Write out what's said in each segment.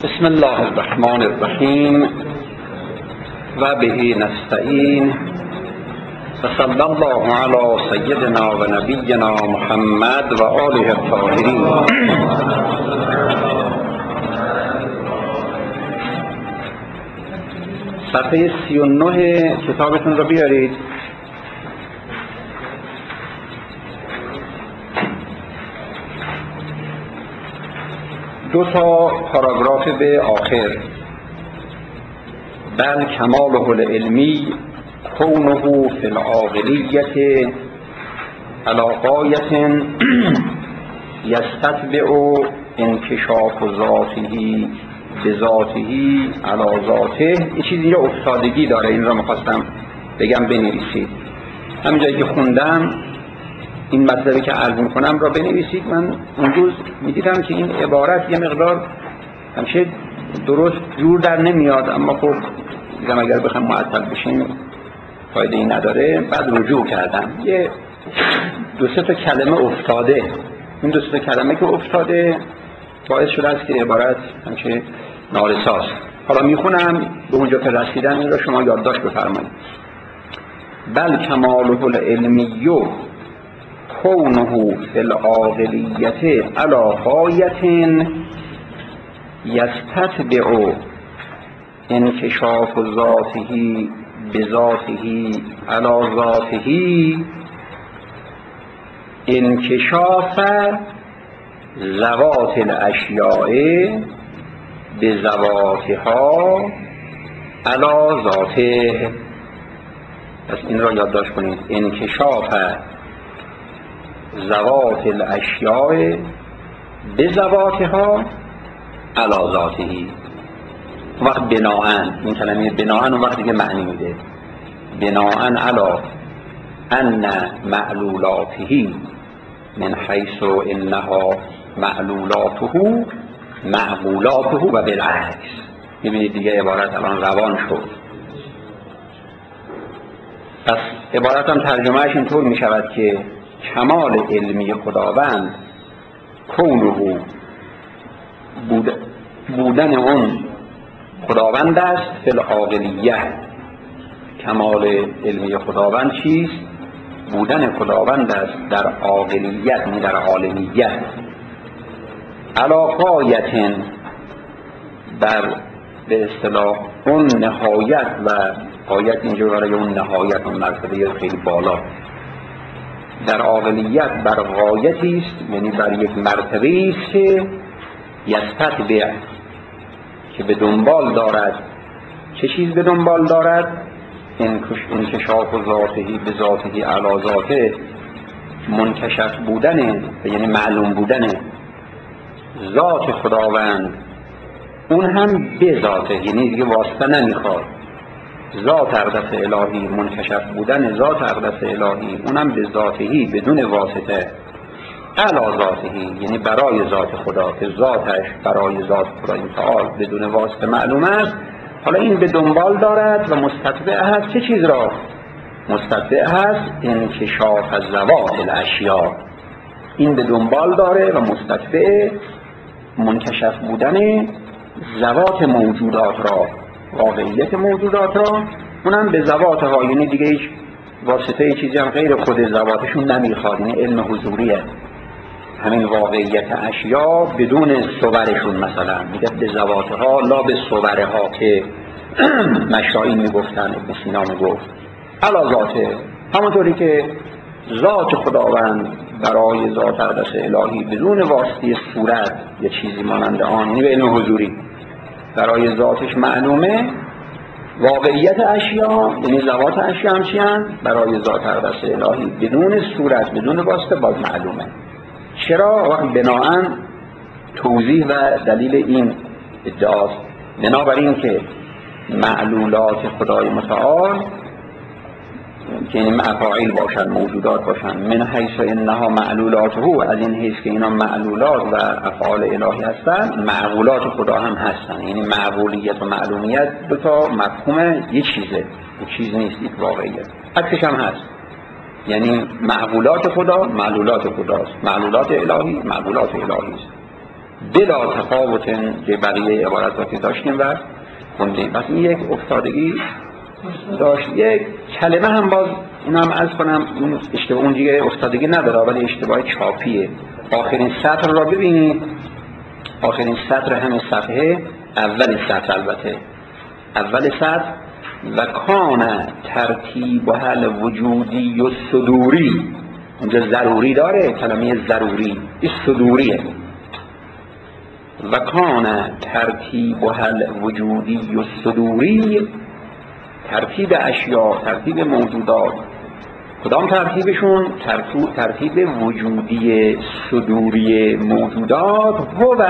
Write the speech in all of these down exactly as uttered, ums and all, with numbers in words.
بسم الله الرحمن الرحیم و به نستعین و صلی الله علی سیدنا و نبینا محمد و آله الطاهرین. صفحه سی و نه کتابتون رو بیارید. دو تا پاراگراف به آخر. بل کماله العلمی کونه فی العاقلیت علی غایة یستتبع انکشاف ذاته بذاته علی ذاته. یه چیزی اینجا افتادگی داره، این را میخواستم بگم بنویسید. همین جایی که خوندم این مطلبی که عرض میکنم را بنویسید. من اون روز میدیدم که این عبارت یه مقدار همیشه درست جور در نمیاد، اما خب دیدم اگر بخوام معطل بشیم فایده ای نداره. بعد رجوع کردم، یه دو سه تا کلمه افتاده. این دو سه تا کلمه که افتاده باعث شده است که عبارت همیشه نارساست. حالا میخونم، به اونجا که رسیدم این را شما یادداشت بفرمایید. بل کماله العلمی کونه فی العاقلیت علی غایة یستتبع انکشاف ذاته بذاته علی ذاته انکشاف ذوات الاشیاء بذواتها علی ذاته. پس این را یادداشت کنید. انکشاف ذوات الاشیاء بذواتها علی ذاته. وقت بناءن، این کلمه بناءن اون وقت دیگه معنی میده. بناءن علی ان معلولاته من حیث انها معلولاته معقولاته و بالعکس. میبینید دیگه عبارت الان روان شد. پس عبارت هم ترجمهش اینطور میشود که کمال علمی خداوند کونه بود بودن اون خداوند است فی العاقلیه. کمال علمی خداوند چیست؟ بودن خداوند است در عاقلیت، یعنی در عالمیت. علی غایة، بر به اصطلاح اون نهایت، و غایت اینجا برای اون نهایت، اون مرتبه خیلی بالا. در عاقلیت بر غایتی است، یعنی بر یک مرتبه است که یستتبع، که به دنبال دارد. چه چیز به دنبال دارد؟ انکشاف ذاته به ذاته علی ذاته، منکشف بودن، یعنی معلوم بودن ذات خداوند، اون هم به ذاته، یعنی دیگه واسطه نمیخواد. ذات اقدس الهی، منکشف بودن ذات اقدس الهی، اونم به ذاتهی، بدون واسطه، علی ذاته، یعنی برای ذات خدا، که ذاتش برای ذات خدای متعال بدون واسطه معلوم است. حالا این به دنبال دارد و مستتبع هست. چه چیز را؟ مستتبع هست انکشاف ذوات الاشیاء. این به دنبال داره و مستتبع منکشف بودن ذوات موجودات را، واقعیت موجودات را، اونم به ذواتها، یعنی دیگه هیچ واسطه چیزی هم غیر خود ذواتشون نمیخواد. یعنی علم حضوریه، همین واقعیت اشیا بدون صورشون. مثلا میگه به ذواتها لا به صورها، که مشائین میگفتن، ابن سینا میگفت علی ذاته. همونطوری که ذات خداوند برای ذات اقدس الهی بدون واسطه صورت یا چیزی مانند آن، یعنی به علم حضوری برای ذاتش معلومه، واقعیت اشیا یعنی ذوات اشیا هم چی هم؟ برای ذات اقدس الهی بدون صورت، بدون واسطه باز معلومه. چرا؟ وقت بناءن توضیح و دلیل این ادعاست. بنابراین که معلولات خدای متعال، که این افاعیل باشن، موجودات باشن، من حیث انها معلولاته، از این حیث که اینا معلولات و افعال الهی هستن، معقولات خدا هم هستن. یعنی معقولیت و معلومیت دو تا مفهوم یه چیزه، یه چیز نیست، یک واقعیت. عکسش هم هست. یعنی معقولات خدا معلولات خداست، معلولات الهی معقولات الهی است. بلا تفاوت به بقیه عبارت را که داشتیم و خوندیم. پس این یک افتادگی داشت. یک کلمه هم باز این هم عرض کنم این اشتباه اون دیگه افتادگی نداره ولی اشتباه چاپیه. آخرین سطر را ببینید، آخرین سطر همه صفحه، اول سطر البته اول سطر و کان ترتیبها الوجودی و صدوری، اونجا ضروری داره کلمه ضروری، این صدوریه. و کان ترتیبها الوجودی و صدوری، ترتیب اشیاء، ترتیب موجودات، کدام ترتیبشون؟ ترتیب, ترتیب وجودی صدوری موجودات. و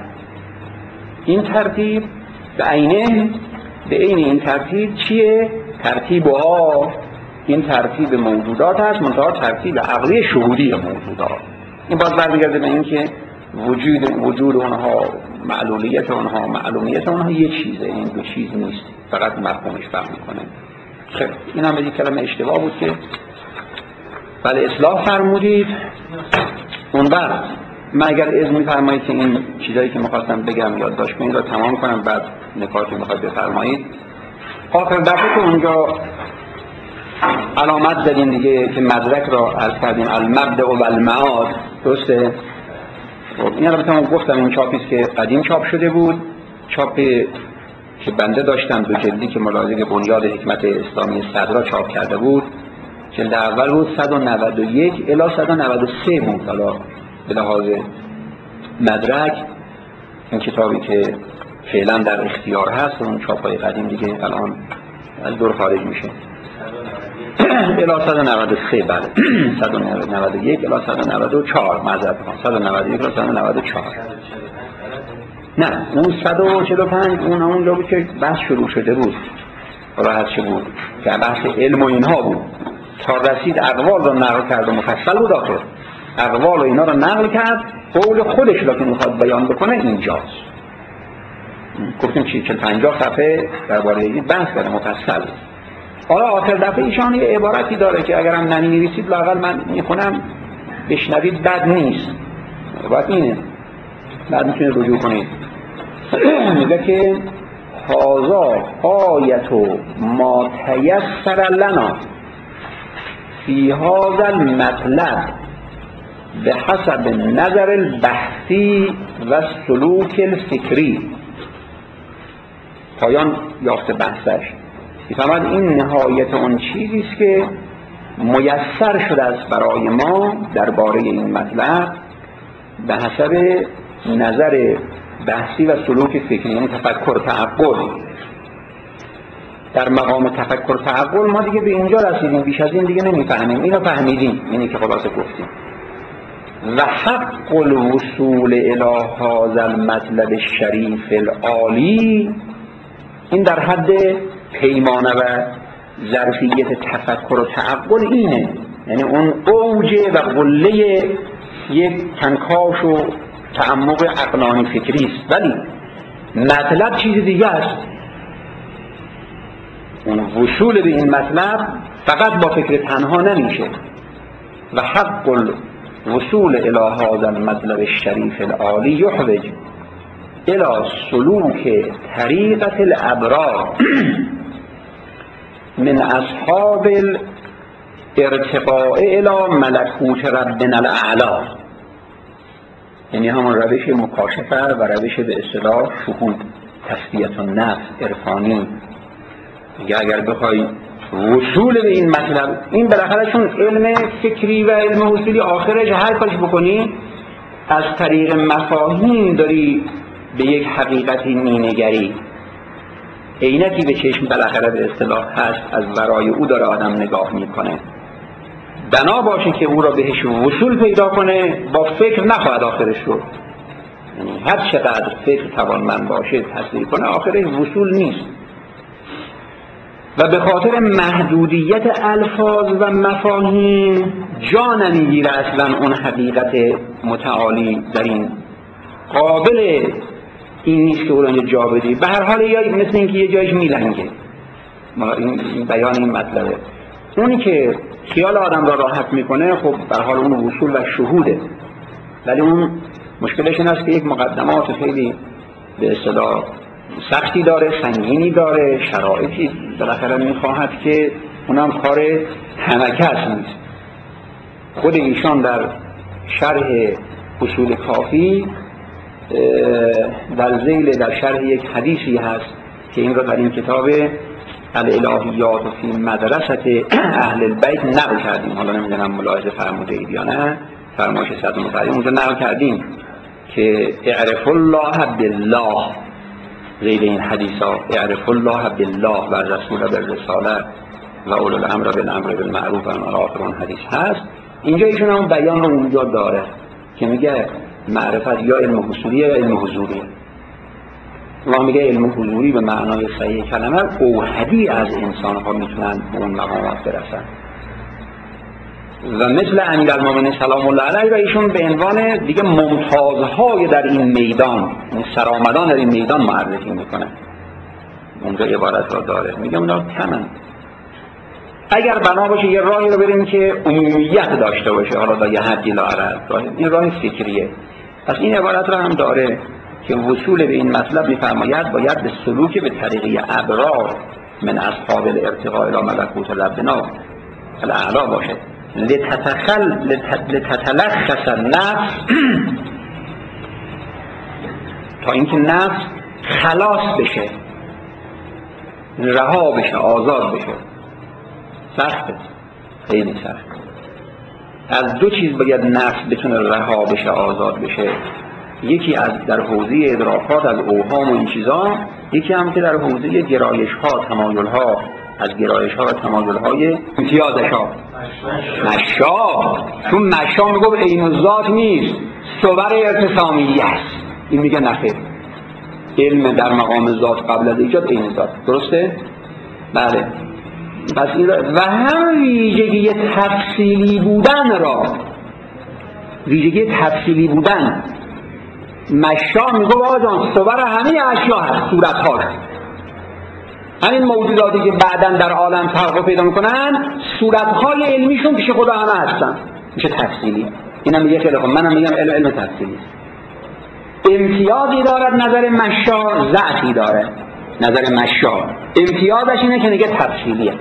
این ترتیب به عینه، به عین این ترتیب چیه؟ ترتیب ها، این ترتیب موجودات هست، منتها ترتیب عقلی شهودی موجودات. این باز برمیگرده به این که وجود وجود اونها، معلولیت اونها، معلومیت اونها یه چیزه، این دو چیز نیست، فقط مفهومش فرق میکنه. خب این هم به یک کلمه اشتباه بود که بله اصلاح فرمودید. اون وقت من اگر اذن میفرمایید که این چیزایی که میخواستم بگم یادداشت کنید رو تمام کنم، بعد نکاتی میخواید بفرمایید. آخر دفعه که اونجا علامت زدین دیگه که مدرک را عرض کردیم المبدأ و المعاد، درسته؟ این البته من گفتم این چاپیست که قدیم چاپ شده بود، چاپ که بنده داشتم دو جلدی که ملاحظه بنیاد حکمت اسلامی صدرا چاپ کرده بود، جلد اول بود صد و نود و یک الی صد و نود و سه بود. حالا به لحاظ مدرک این کتابی که فعلا در اختیار هست اون چاپ‌های قدیم دیگه الان از دور خارج میشه الی صد و نود و سه، بله صد و نود و یک الی صد و نود و چهار، معذرت میخوام صد و نود و یک الی صد و نود و چهار. نه اون صد و چهل و پنج اون اونجا بود که بحث شروع شده بود، حالا هر چه بود که بحث علم و اینها بود تا رسید اقوال رو نقل کرد و مفصل بود. آخر اقوال و اینا رو نقل کرد، قول خودش رو که میخواد بیان بکنه اینجاست. گفتیم چی چهل پنجاه صفحه درباره این بحث کرده مفصل. حالا آخر دفعه ایشان یه عبارتی داره که اگرم نمی‌نویسید لااقل من میخونم بشنوید، بد نیست، باید اینه، بعد میتونید رجوع کنید. میگه که هازا آیت ما تیسر لنا فی هذا المطلب به حسب نظر البحثی و سلوک الفکری. پایان یافته بحثش میفهمد این نهایت اون چیزی است که میسر شده است برای ما درباره این مطلب به حسب نظر بحثی و سلوک فکری، یعنی تفکر تعقل. در مقام تفکر تعقل ما دیگه به اینجا رسیدیم، بیش از این دیگه نمیفهمیم. اینو فهمیدیم، اینی که خلاصه گفتیم. و حق الوصول الی هذا المطلب الشریف العالی، این در حد پیمانه و ظرفیت تفکر و تعقل اینه، یعنی اون اوج و قله یک کنکاش و تعمق عقلانی فکری است. ولی مطلب چیز دیگه است. اون وصول به این مطلب فقط با فکر تنها نمیشه. و حق الوصول الی هذا المطلب الشریف العالی یحوج الی سلوک طریقة الابرار من اصحاب الارتقاء الی ملکوت ربنا الاعلی، یعنی همون روش مکاشفه و روش به اصطلاح شهود، تسلیت النفس، عرفانی. دیگه اگر بخوای وصول به این مطلب، این بالاخره چون علم فکری و علم اصولی آخرش هر کاری بکنی از طریق مفاهیم داری به یک حقیقتی مینگری، عینکی به چشم بالاخره به اصطلاح هست، از ورای او داره آدم نگاه میکنه. بنا باشه که او را بهش وصول پیدا کنه، با فکر نخواهد آخرش رو، یعنی هر چقدر فکر توانمند باشه تصدیق کنه آخرش وصول نیست. و به خاطر محدودیت الفاظ و مفاهیم جا نمیگیره اصلا اون حقیقت متعالی در این، قابل این نیست که اون جا بدی. به هر حال یا مثل اینکه یه جایش میلنگه. این بیان این مطلبه. اونی که خیال آدم را راحت میکنه خب به هر حال اون وصول و شهوده، ولی اون مشکلش این است که یک مقدمات خیلی به اصطلاح سختی داره، سنگینی داره، شرایطی بالاخره میخواهد که اونم کار همه کس نیست. خود ایشان در شرح اصول کافی در ذیل در شرح یک حدیثی هست که این را در این کتاب الالهیات و فی مدرسه اهل البیت نقل کردیم. حالا نمیدونم ملاحظه فرموده اید یا نه، فرمایش صدر متعلیم اونجا نقل کردیم که اعرف الله بالله، ذیل این حدیث ها اعرف الله بالله و رسول بالرساله و اولو الامر بالامر بالمعروف و آخر اون حدیث هست. اینجا ایشون هم بیان رو اونجا داره که میگه معرفت یا علم حصولی یا علم حضوری. و میگه علم حضوری به معنای صحیح کلمه اوحدی از انسان ها میتونن به اون مقامات برسن و مثل امیرالمومنین سلام الله علیه و ایشون به عنوان دیگه ممتازهای در این میدان، سرآمدان در این میدان معرفی میکنه. اونجا عبارت را داره میگه اونا کمن. اگر بنا باشه یه راهی رو بریم که عمومیت داشته باشه، حالا تا یه حدی لاعقل، این راه فکریه. پس این عبارت را هم داره که وصول به این مطلب میفرماید باید به سلوک به طریقه ابرار من اصحاب الارتقاء الی ملکوت ربنا الاعلی باشه لتتخل لتتلخص النفس تا اینکه نفس خلاص بشه، رها بشه، آزاد بشه. سخته، خیلی سخت. از دو چیز باید نفس بتونه رها بشه، آزاد بشه. یکی از در حوزه ادراکات از اوهام و این چیزا، یکی هم که در حوزه گرایش ها، تمایل ها، از گرایش ها و تمایل های امتیازش ها. مشا، چون مشا میگو عین الذات نیست، صور ارتسامیه است. این میگه نخیر، علم در مقام ذات قبل از ایجاد عین ذات. درسته؟ بله. پس این و هم ویژگی تفصیلی بودن را، ویژگی تفصیلی بودن مشا میگو آجان صور همه اشیا هست، صورت ها هست. همین موجوداتی که بعداً در عالم تحقق پیدا میکنن صورتهای علمیشون پیش خدا همه هستن، میشه تفصیلی. اینم میگه خیلی خوب، منم میگم علم علم تفصیلی. امتیازی دارد نظر مشا، ضعفی داره نظر مشا. امتیازش اینه که میگه تفصیلیه،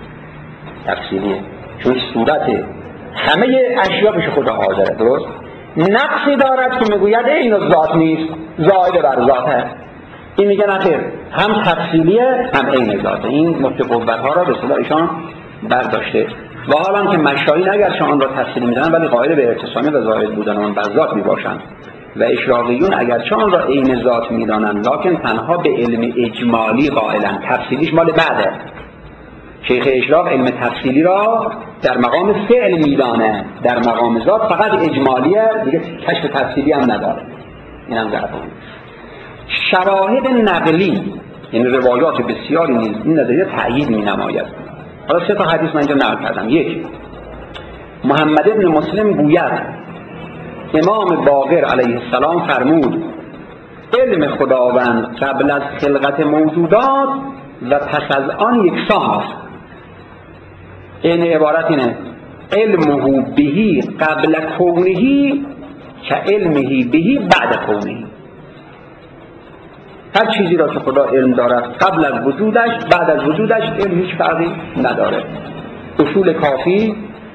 تفصیلیه چون صورت همه اشیا پیش خدا حاضره. درست؟ نقصی دارد که میگوید این ذات نیست، زائد بر ذاته. این میگه نخیر، هم تفصیلیه هم عین ذاته. این نقطه قوت ها را به اصطلاح ایشان برداشته. و حالا که مشایی اگرچه آن را تفصیلی میدونن ولی قائل به ارتسامی و زائد بودن آن بر ذات میباشند و اشراقیون اگرچه آن را عین ذات میدانند لکن تنها به علم اجمالی قائلند، تفصیلیش مال بعده. شیخ اشراق علم تفصیلی را در مقام فعل میدانه، در مقام ذات فقط اجمالیه، دیگه کشف تفصیلی هم نداره. این هم ضربه. شواهد نقلی، یعنی روایات بسیاری نیز این نظریه تأیید می نماید. حالا سه تا حدیث من اینجا نقل کردم. یک، محمد ابن مسلم گوید امام باقر علیه السلام فرمود علم خداوند قبل از خلقت موجودات و پس از آن یکسان است. این عبارت اینه علمه بهی قبل کونهی که علمه بهی بعد کونهی. هر چیزی را که خدا علم دارد قبل از وجودش بعد از وجودش علم هیچ فرقی نداره. اصول کافی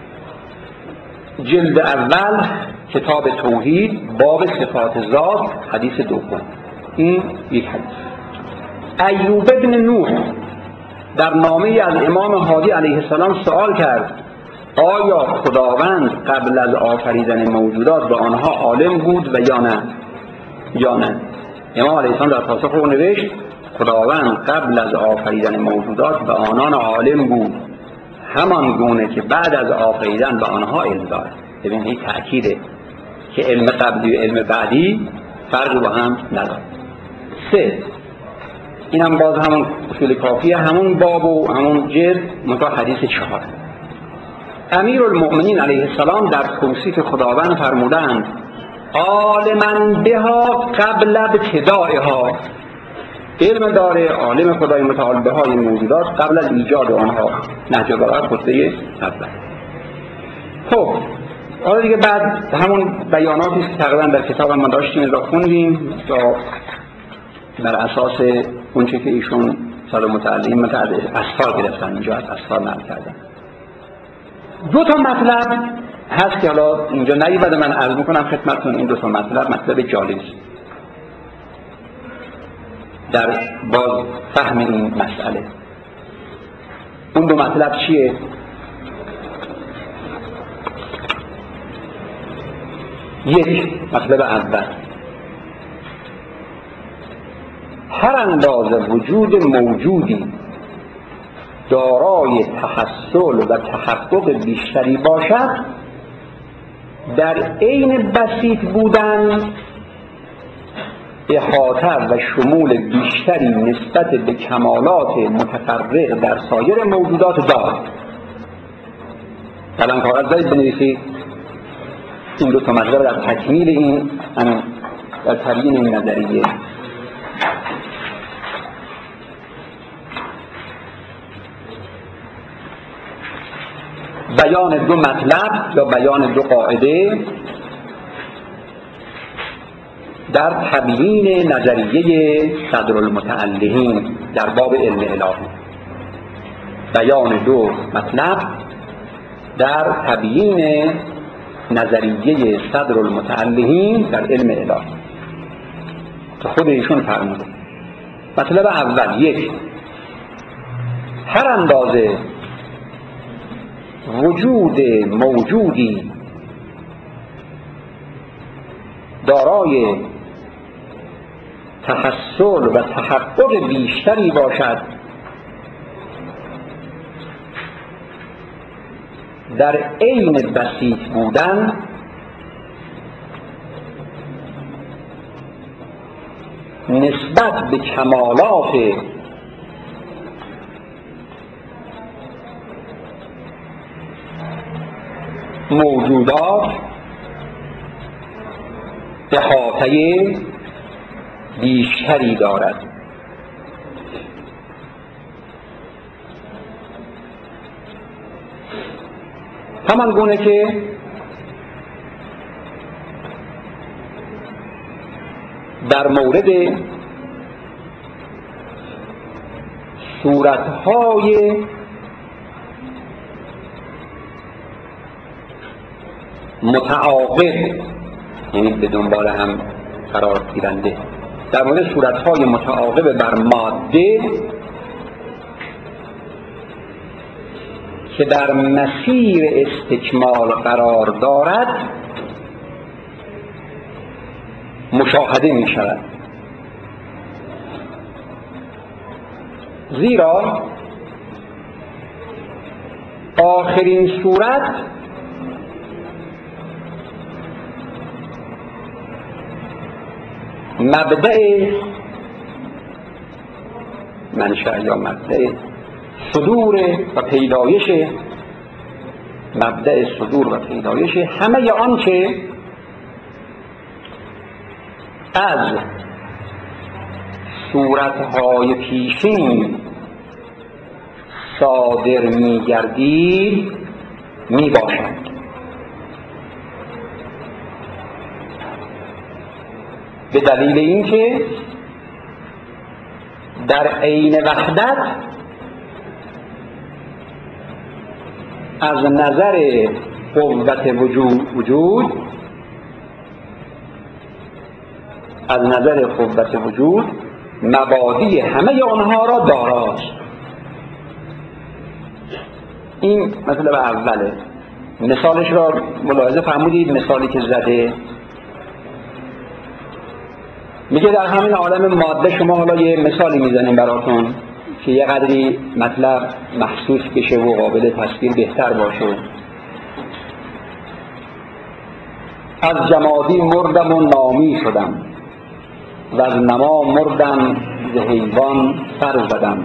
جلد اول کتاب توحید باب صفات ذات حدیث دوم. این یک حدیث. ایوب ابن نوح در نامه از امام هادی علیه السلام سوال کرد آیا خداوند قبل از آفریدن موجودات به آنها عالم بود و یا نه؟ یا نه؟ امام علیه السلام در پاسخ او نوشت خداوند قبل از آفریدن موجودات به آنان عالم بود همان گونه که بعد از آفریدن به آنها علم دارد. ببین این تأکیده که علم قبلی و علم بعدی فرقی با هم نداره. سه، این هم باز همون اصول کافیه، همون باب و همون جلد منتها حدیث چهار. امیر المؤمنین علیه السلام در توصیف خداوند فرمودند عالماً بها قبل ابتدائها، علم داره عالم خدای متعال بها این موجودات قبل از ایجاد آنها. نهج البلاغه خطبه اول. خب حالا دیگه بعد همون بیاناتی که تقریبا در کتاب ما داشتیم را خوندیم تا بر اساس اون چه که ایشون سال متعلم متعد اسفار گرفتن، اینجا از اسفار نقل کردن. دو تا مطلب هست که حالا اینجا نیومده، من عرض میکنم خدمتتون. این دو تا مطلب مطلب جالب است در باز فهم این مسئله. اون دو مطلب چیه؟ یک، مطلب اول، هر اندازه وجود موجودی دارای تحصل و تحقق بیشتری باشد، در عین بسیط بودن احاطه و شمول بیشتری نسبت به کمالات متفرق در سایر موجودات دارد. الان کاغذ دارید بنویسید این دو تا مطلب در تکمیل این در تبیین این نظریه. بیان دو مطلب یا بیان دو قاعده در تبیین نظریه صدرالمتعلقین در باب علم الهی. بیان دو مطلب در تبیین نظریه صدرالمتعلقین در علم الهی که خود ایشون فرموده. مطلب اول، یک، هر اندازه وجود موجودی دارای تحصل و تحقق بیشتری باشد، در عین بسیط بودن نسبت به کمالات موجودات احاطه بیشتری دارد. همان گونه که در مورد صورتهای متعاقب، یعنی به دنبال هم قرار گیرنده، در مورد صورتهای متعاقب بر ماده که در مسیر استکمال قرار دارد مشاهده می شود. زیرا آخرین صورت مبدأ منشأ یا مبدأ صدور و پیدایش مبدأ صدور و پیدایش همه آنچه از صورتهای پیشین صادر می گردید می باشد. به دلیل اینکه در عین وحدت از نظر قوت وجود وجود از نظر قوت وجود مبادی همه آنها را داراست. این مطلب اوله. مثالش را ملاحظه فرمودید، مثالی که زده میگه در همین عالم ماده شما حالا یه مثالی میزنیم براتون که یه قدری مطلب محسوس بشه و قابل تصویر بهتر باشه. از جمادی مردم و نامی شدم و از نما مردم ز حیوان سر زدم.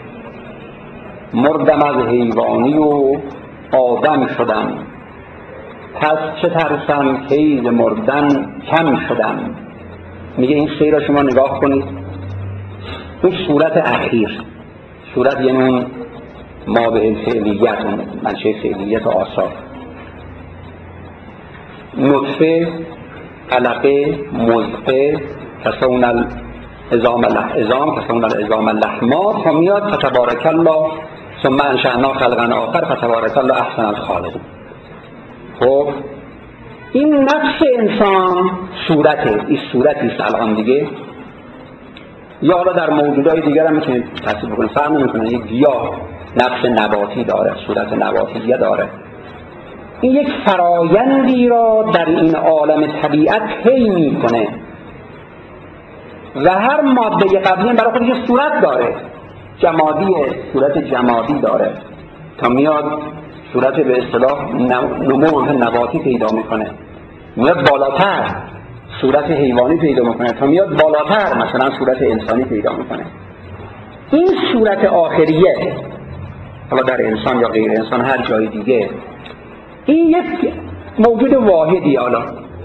مردم از حیوانی و آدم شدم، پس چه ترسم که ز مردن کم شدم. میگه این سیر را شما نگاه کنید. اون صورت اخیر، صورت یعنی اون ما به فعلیت، اون منشه فعلیت و آثار. نطفه، علقه، مضغه، کسون العظام العظام کسون العظام لحما تا میاد فتبارک الله ثم انشأنا خلقا آخر فتبارک الله احسن الخالقین. خب این نفس انسان صورته، این صورتی است الان دیگه، یا حالا در موجودات دیگر هم میتونید تصویر بکنید، فرق نمیکنه. یک گیاه نفس نباتی داره، صورت نباتیه داره. این یک فرایندی را در این عالم طبیعت طی میکنه و هر ماده قبلی هم برای خودش صورت داره، جمادیه، صورت جمادی داره تا میاد صورت به اصطلاح نمو نباتی پیدا میکنه، میاد بالاتر صورت حیوانی پیدا میکنه تا میاد بالاتر مثلا صورت انسانی پیدا میکنه. این صورت آخریه، حالا در انسان یا غیر انسان هر جای دیگه، این یک موجود واحدی حالا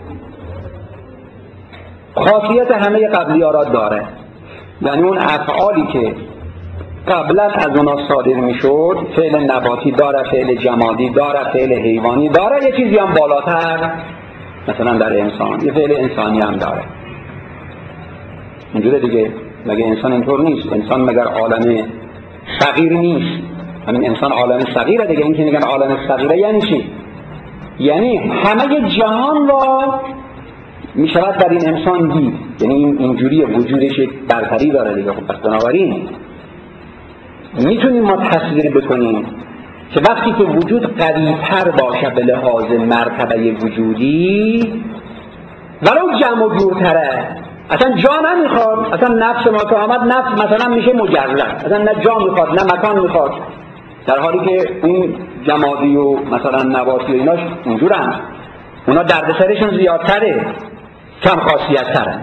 خاصیت همه قبلی ها را داره. یعنی اون افعالی که قبلا از اونا صادر میشد، فعل نباتی داره، فعل جمادی داره، فعل حیوانی داره، یه چیزی هم بالاتر مثلا در انسان یه فعل انسانی هم داره. اینجوره دیگه. مگه انسان اینطور نیست؟ انسان مگر عالم صغیر نیست؟ همین انسان عالم صغیره دیگه. این که میگن عالم صغیره یعنی چی؟ یعنی همه جهان را میشود در این انسان دید. یعنی اینجوری وجودش یک برتری داره دیگه. خب پس بنابراین میتونیم ما تصویر بکنیم که وقتی که وجود قوی‌تر باشه به لحاظ مرتبه وجودی، ولو جمع و جورتره، اصلا جا نمیخواد، اصلا نفس ما که آمد نفس مثلا میشه مجرد، اصلا نه جا میخواد نه مکان میخواد، در حالی که اون جمادی و مثلا نباتی و ایناش اونجورن، اونا دردسرشون زیادتره، کم خاصیت تره.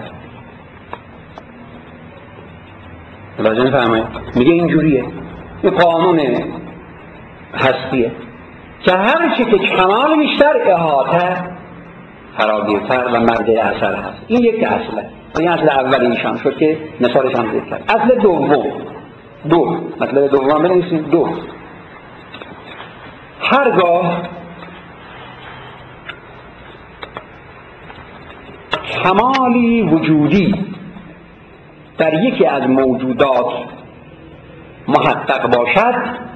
لازم فهمه میگه اینجوریه، این قانون هستیه که هر چی که کمال بیشتر احاطه فراگیرتر و مرجع اثر هست. این یک اصله. این اصل اولی ایشان شد که مثالش هم ذکر کرد. اصل دوم، دو مطلب دوم بنویسیم. دو، هرگاه کمالی وجودی در یکی از موجودات محقق باشد،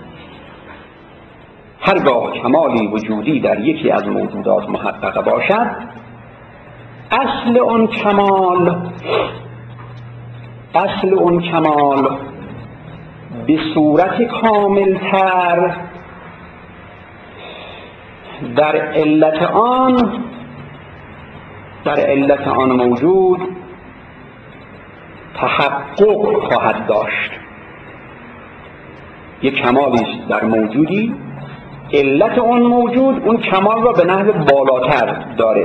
هرگاه کمالی وجودی در یکی از موجودات محقق باشد، اصل اون کمال اصل اون کمال به صورت کاملتر در علت آن در علت آن موجود تحقق خواهد داشت. یک کمالی در موجودی، علت اون موجود اون کمال را به نحو بالاتر داره.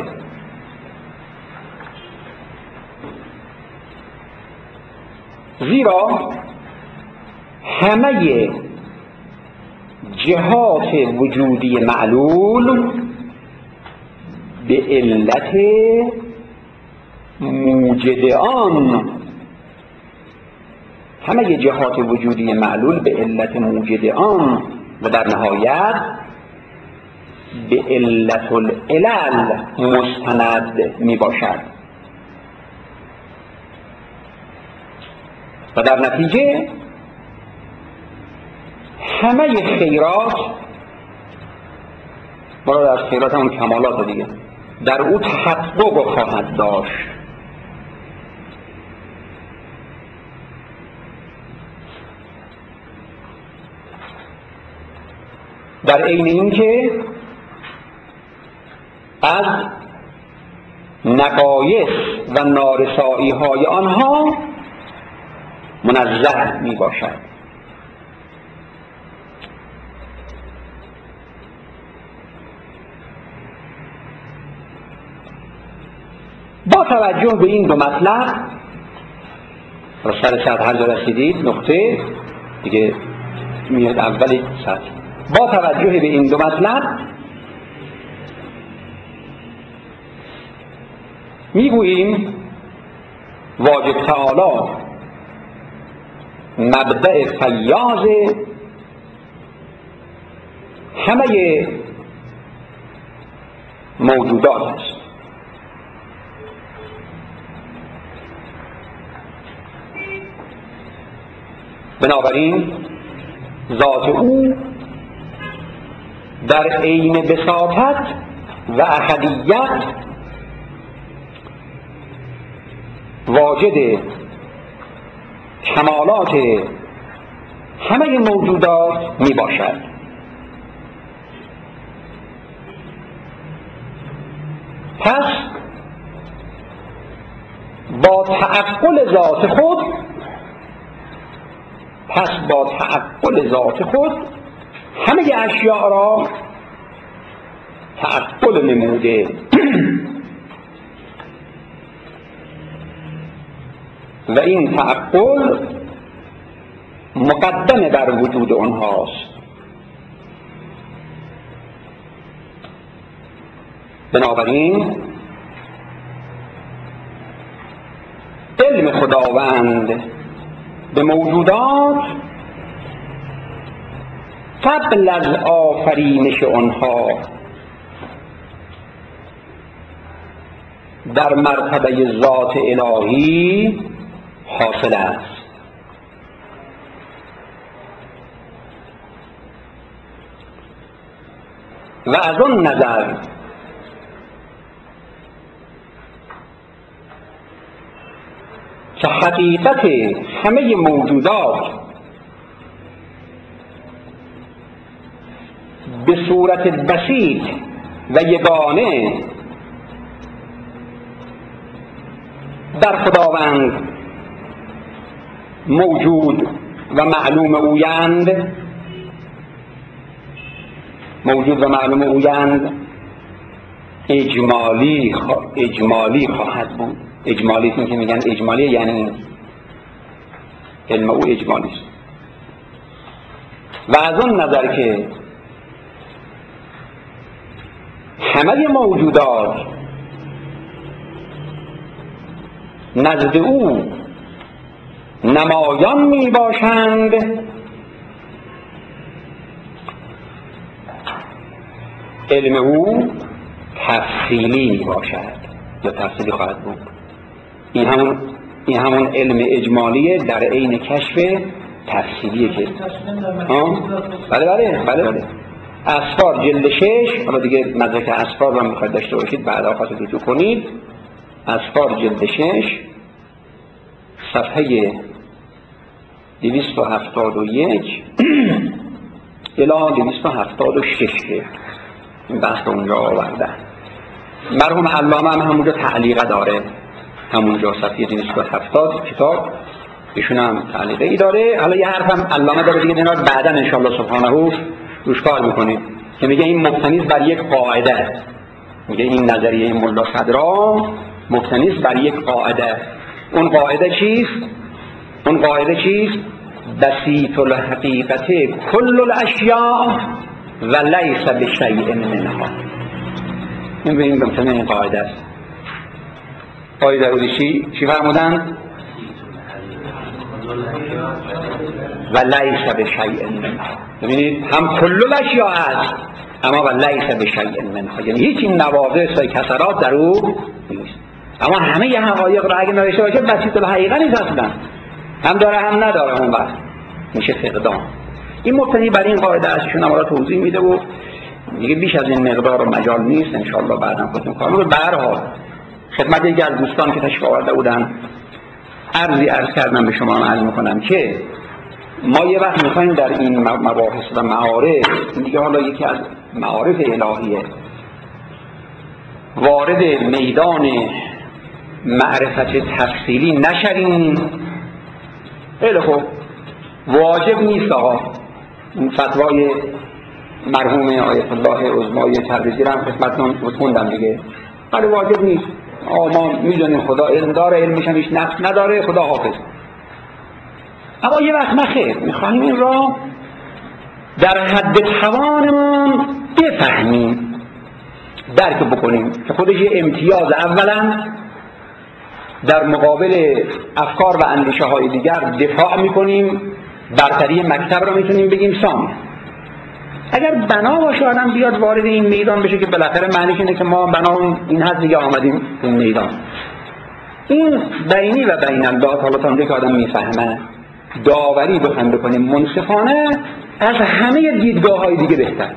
زیرا همه جهات وجودی معلول به علت موجد آن همه جهات وجودی معلول به علت موجد آن و در نهایت به علت العلل مستند می باشد و در نتیجه همه خیرات، مراد از خیرات همون کمالات دیگه، در او تحقق خواهد داشت. در عین اینکه از نقایص و نارسایی های آنها منزه می باشد. با توجه به این دو مطلب، سر سطح هر جا رسیدید، نقطه دیگه میاد اولی سطح. با توجه به این دو مطلب میگوییم واجب تعالی مبدأ فیاض همه موجودات است. بنابراین ذات او در عین بساطت و احدیت واجد کمالات همه موجودات می باشد. پس با تعقل ذات خود پس با تعقل ذات خود همه اشیاء را تعقل نموده و این تعقل مقدم بر وجود آنهاست. بنابراین علم خداوند به موجودات قبل از آفرینش آنها در مرتبه ذات الهی حاصل است. و از آن نظر که حقیقت همه موجودات به صورت بسیط و یگانه در خداوند موجود و معلوم اویند موجود و معلوم اویند اجمالی خوا... اجمالی خواهد بود. اجمالی است که میگن اجمالی یعنی علم او اجمالی است. و از اون نظر که همه موجودات نزد او نمایان می باشند، علم او تفصیلی می باشد یا تفصیلی خواهد بود. این همون این همون علم اجمالیه در عین کشف تفصیلیه که بله بله بله بله اسفار جلد شش. حالا دیگه مدرک اسفار رو هم میخواید داشته باشید بعدا خواست رجوع کنید. اسفار جلد شش صفحه دویست و هفتاد و یک الی دویست و هفتاد و شش این بحث رو اونجا آورده. مرحوم علامه هم همونجا تعلیقه داره، همونجا صفحه دویست و هفتاد کتاب ایشون هم تعلیقه ای داره. حالا یه حرف هم علامه داره دیگه، اینا بعدا ان شاء الله سبحانه روش کار میکنیم که میگه این مبتنی بر یک قاعده. میگه این نظریه ملا صدرا مبتنی بر یک قاعده. اون قاعده چیست؟ اون قاعده چیست؟ بسیط الحقیقت کل الاشیاء و لیس بشیء منها. این به این مبتنی این قاعده است. قاعده رو چی چی فرمودن؟ و لیس بشیء منها. ببینید هم کل الاشیاء است اما و لیس بشیء منها، یعنی هیچ این نواقص و کسرات در او نیست. اما همه ی حقایق را اگه نداشته باشه بسیط الحقیقه نیست اصلا، هم داره هم نداره، اون وقت میشه فقدان. این مبتنی بر این قاعده است. ایشون هم توضیح میده و دیگه بیش از این مقدار و مجال نیست، ان شاء الله بعدا خودتون کار رو. به هر حال خدمت یکی از دوستان که تشریف آورده بودن عرضی عرض کردم به شما، عرض میکنم که ما یه وقت میخوایم در این مباحث و معارف، دیگه حالا یکی از معارف الهیه، وارد میدان معرفت تفصیلی نشریم. خیلی خوب، واجب نیست. آقا این فتوای مرحوم آیت الله عظمای تبریزی رو هم خدمتتون خوندم دیگه، ولی واجب نیست. آقا ما میدونیم خدا علم داره، علمش هم هیچ نقص نداره، خدا حافظ. اما یه وقت نخیر، میخواهیم این را در حد توانمون بفهمیم، درک بکنیم که خودش یه امتیاز اولا در مقابل افکار و اندیشه های دیگر دفاع میکنیم، برتری مکتب را میتونیم بگیم سام. اگر بنا باشه آدم بیاد وارد این میدان بشه که بالاخره معنیش اینه که ما بنا این هست دیگه آمدیم این میدان. این بینی و بین الله، حالا تا اونجا که آدم میفهمه داوری بخوایم بکنیم منصفانه، از همه دیدگاه های دیگه بهتر.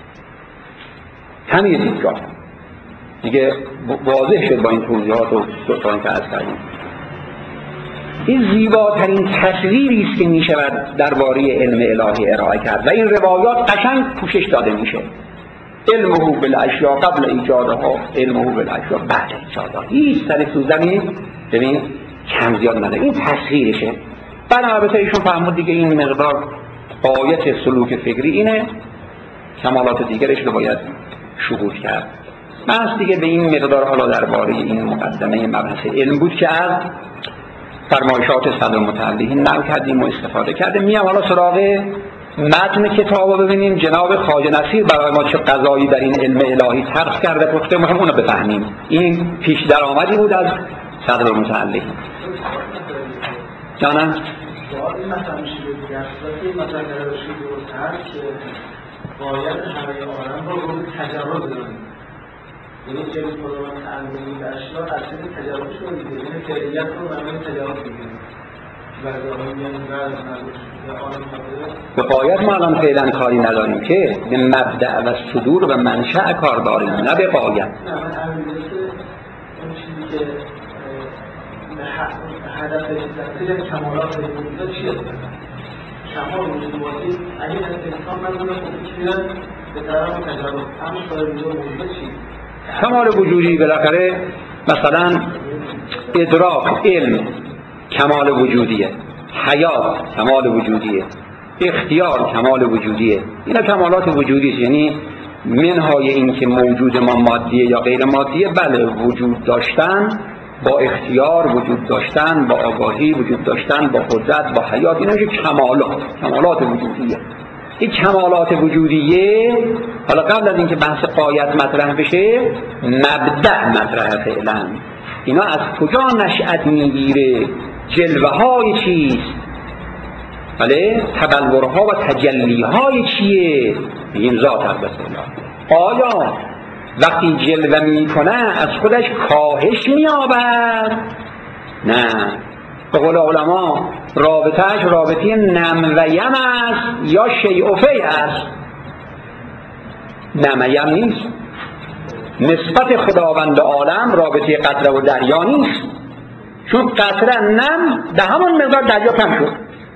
همه دیدگاه دیگه واضح شد با این توضیحات و سلطان که از کردیم. این زیباترین تصویری است که می شود درباره علم الهی ارائه کرد و این روایات قشنگ پوشش داده میشه. علمه بالاشیاء قبل ایجادها، علمه بالاشیاء بعد ایجادها. هیچ سر سوزنی ببین کم زیاد نداره. این تصویرشه. بعد البته ایشون فهمود دیگه این مقدار غایت سلوک فکری اینه، کمالات دیگرش رو باید شهود کرد. بس دیگه به این مقدار حالا درباره این مقدمه مبحث علم بود که از فرمایشات صدر متعلیین نقل کردیم و استفاده کردیم. میام حالا سراغ متن کتاب رو ببینیم. جناب خواجه نصیر برای ما چه قضایی در این علم الهی طرح کرده پخته، مهم اونو بفهمیم. این پیش درآمدی بود از صدر متعلیین. جانم سوال این مثلا میشه دیگه اصلا مثلا نوشته درست هست که باید همه عالم رو رو تجربه بدونیم. یعنی که خداوند تعلمی در اشیاء اصلا تجربه شده دیگه، یعنی فعلیت رو معنی تجربه بگیریم. به قایت ما الان فعلا کاری نداریم که به مبدأ و صدور و منشأ کار داریم، نه به قایت. نه من امیلیت اون چیزی که هدف تحصیل کمالات وجود چیه؟ کمال وجود واقعی اگه انسان من بودم خب میرن به طرف تجربه همون سال وجود موجود چی؟ کمال وجودی بالاخره مثلا ادراک، علم کمال وجودیه، حیات کمال وجودیه، اختیار کمال وجودیه. اینا کمالات وجودی است. یعنی منهای این که موجود ما مادیه یا غیر مادیه، بله وجود داشتن با اختیار، وجود داشتن با آگاهی، وجود داشتن با قدرت، با حیات، اینا میشه کمالات، کمالات وجودیه. این کمالات وجودیه حالا قبل از اینکه بحث غایت مطرح بشه، مبدأ مطرح فعلا. اینا از کجا نشأت میگیره؟ جلوه های چیست؟ بله تبلورها و تجلی های چیه؟ این ذات البته. آیا وقتی جلوه میکنه از خودش کاهش مییابد؟ نه، به قول علما رابطهش رابطه نم و یم است یا شیء و فیء است. نم و یم نیست. نسبت خداوند عالم رابطه قطره و دریا نیست، چون قطره نم به همون مقدار دریا کم شد.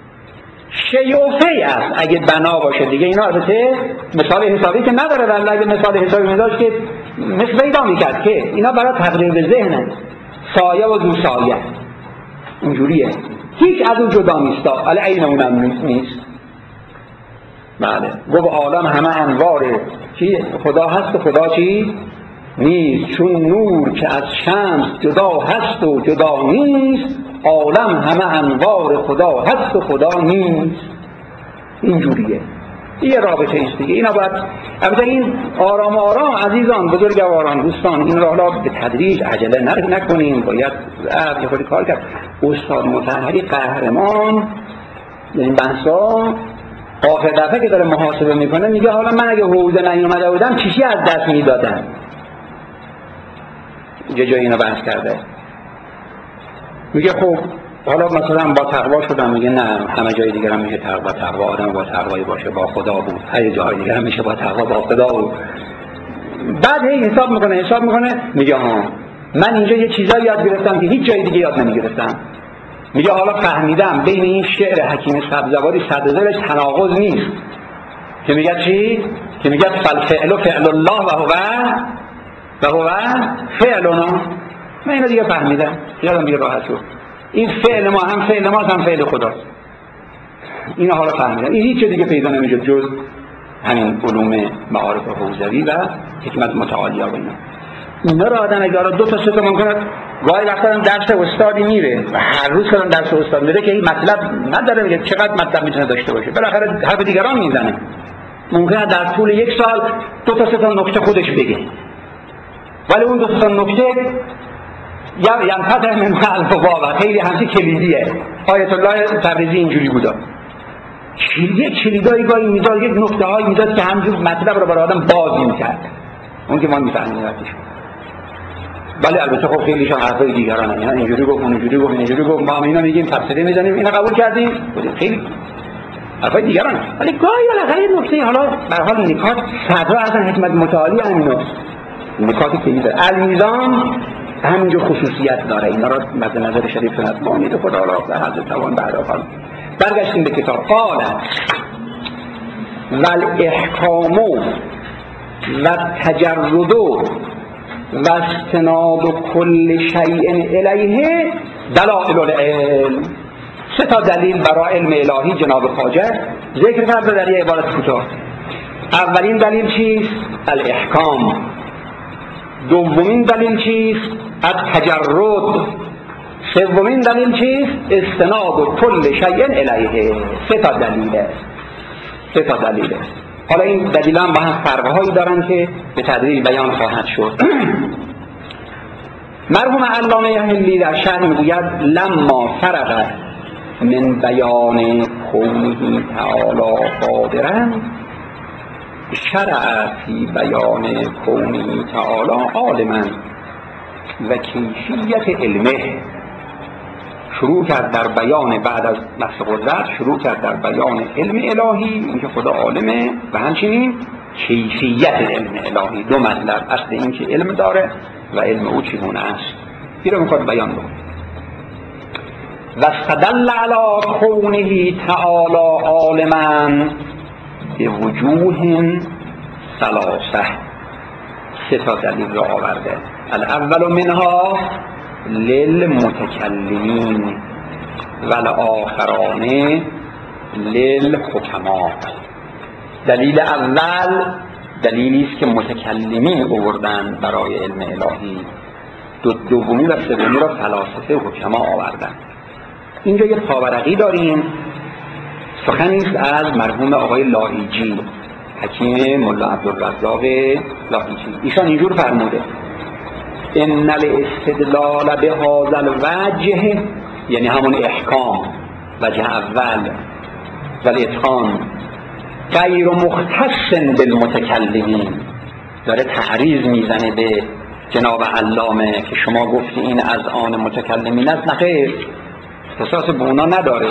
شیء و فیء است اگه بنا باشه دیگه. اینا البته مثال حسابی که نداره، ولی اگه مثال حسابی میداشت که مثل پیدا میکرد که اینا برای تقریب ذهنه. سایه و دو سایه اینجوریه، هیچ از اون جدا نیست، ولی عین اونم نیست. بله گفت عالم همه انواره چی؟ خدا هست و خدا چی؟ نیست. چون نور که از شمس جدا هست و جدا نیست، عالم همه انوار خدا هست و خدا نیست. اینجوریه، یه رابطه ایست دیگه. اینا باید البته این آرام آرام عزیزان بزرگواران دوستان این را حالا به تدریج عجله نکنیم، باید یه خودی کار کرد. استاد مطهری قهرمان این بحثا آخر دفعه که داره محاسبه میکنه میگه حالا من اگه حوزه نیومده بودم چیشی از دست میدادم. یه جایی اینو بحث کرده، میگه خب حالا مثلا با تقوا شدم، میگه نه همه جای دیگر هم میشه تقوا. تقوا آدم با تقوایی باشه با خدا بود، هر جای دیگر هم میشه با تقوا با خدا بود. بعد هی حساب میکنه حساب میکنه میگه ها من اینجا یه چیزایی یاد گرفتم که هیچ جای دیگه یاد نمیگرفتم. میگه حالا فهمیدم بین این شعر حکیم سبزواری صدرش تناقض نیست که میگه چی؟ که میگه فالفعل فعل الله و هو و هو فعلنا. من اینو دیگه فهمیدم، یادم دیگه راحت شد. این فعل ما هم فعل ما هم فعل خداست. اینو حالا فهمیدم. این هیچ دیگه پیدا نمیشه جز همین علوم معارف حوزوی و حکمت متعالیه و اینا. اینا رو آدم اگر دو تا سه تا ممکنه گاهی وقتا درس استادی میره و هر روز کردن درس استاد میره که این مطلب نداره، میگه چقدر مطلب میتونه داشته باشه، بالاخره حرف دیگران میزنه. ممکنه در طول یک سال دو تا سه تا نکته خودش بگه، ولی اون دو تا نکته یا ینفتح من الفباب خیلی همچی کلیدیه. آیت الله تبریزی اینجوری بودا، یک کلیدایی گاهی میداد، یک نکته هایی میداد که همجور مطلب رو برای آدم بازی میکرد. اون که ما میفهمیم وقتش. ولی البته خب خیلیش هم حرفای دیگران هم. اینا اینجوری گفت اونجوری گفت اینجوری گفت ما هم اینا میگیم تفسیری میزنیم اینا قبول کردیم خیلی حرفای دیگران. ولی گاهی بالاخره نکته حالا به هر حال نکات صدرا از حکمت متعالی همینو نکاتی که میذاره المیزان همینجور خصوصیت داره. اینا را مد نظر شریف سنت ما امید خدا را در حد توان بعد آخر برگشتیم به کتاب. قال والاحکام و تجرد و استناد کل شیء الیه دلائل العلم. سه تا دلیل برای علم الهی جناب خواجه ذکر کرده در یه عبارت کوتاه. اولین دلیل چیست؟ الاحکام. دومین دلیل چیست؟ التجرد. سومین دلیل چیست؟ استناد کل شیء الیه. سه تا دلیله. سه تا دلیله. حالا این دلیلان با هم فرق‌هایی دارن که به تدریج بیان خواهد شد. مرحوم علامه حلی در شرح میگوید لما فرغ من بیان کونه تعالی قادرا شرع فی بیان کونه تعالی عالما و کیفیت علمه. شروع کرد در بیان بعد از نفس قدرت شروع کرد در بیان علم الهی اینکه خدا عالمه و همچنین کیفیت علم الهی. دو مطلب، اصل این که علم داره و علم او چگونه است این رو میخواد بیان بکنه. و استدل علی کونه تعالی عالما به وجوه ثلاثه. سه تا دلیل را آورده. الاول منها للمتکلمین والآخران للحکما. دلیل اول دلیلی است که متکلمین آوردند برای علم الهی، دو دومی و سومی را فلاسفه و حکما آوردند. اینجا یه پاورقی داریم، سخنی است از مرحوم آقای لاهیجی، حکیم ملا عبدالرزاق لاهیجی. ایشان اینجور فرموده ان الاستدلال به هذا الوجه، یعنی همون احکام وجه اول و الاتقان، غیر مختص بالمتکلمین. داره تعریض میزنه به جناب علامه که شما گفتی این از آن متکلمین است. نه خیر، اختصاص به اونا نداره.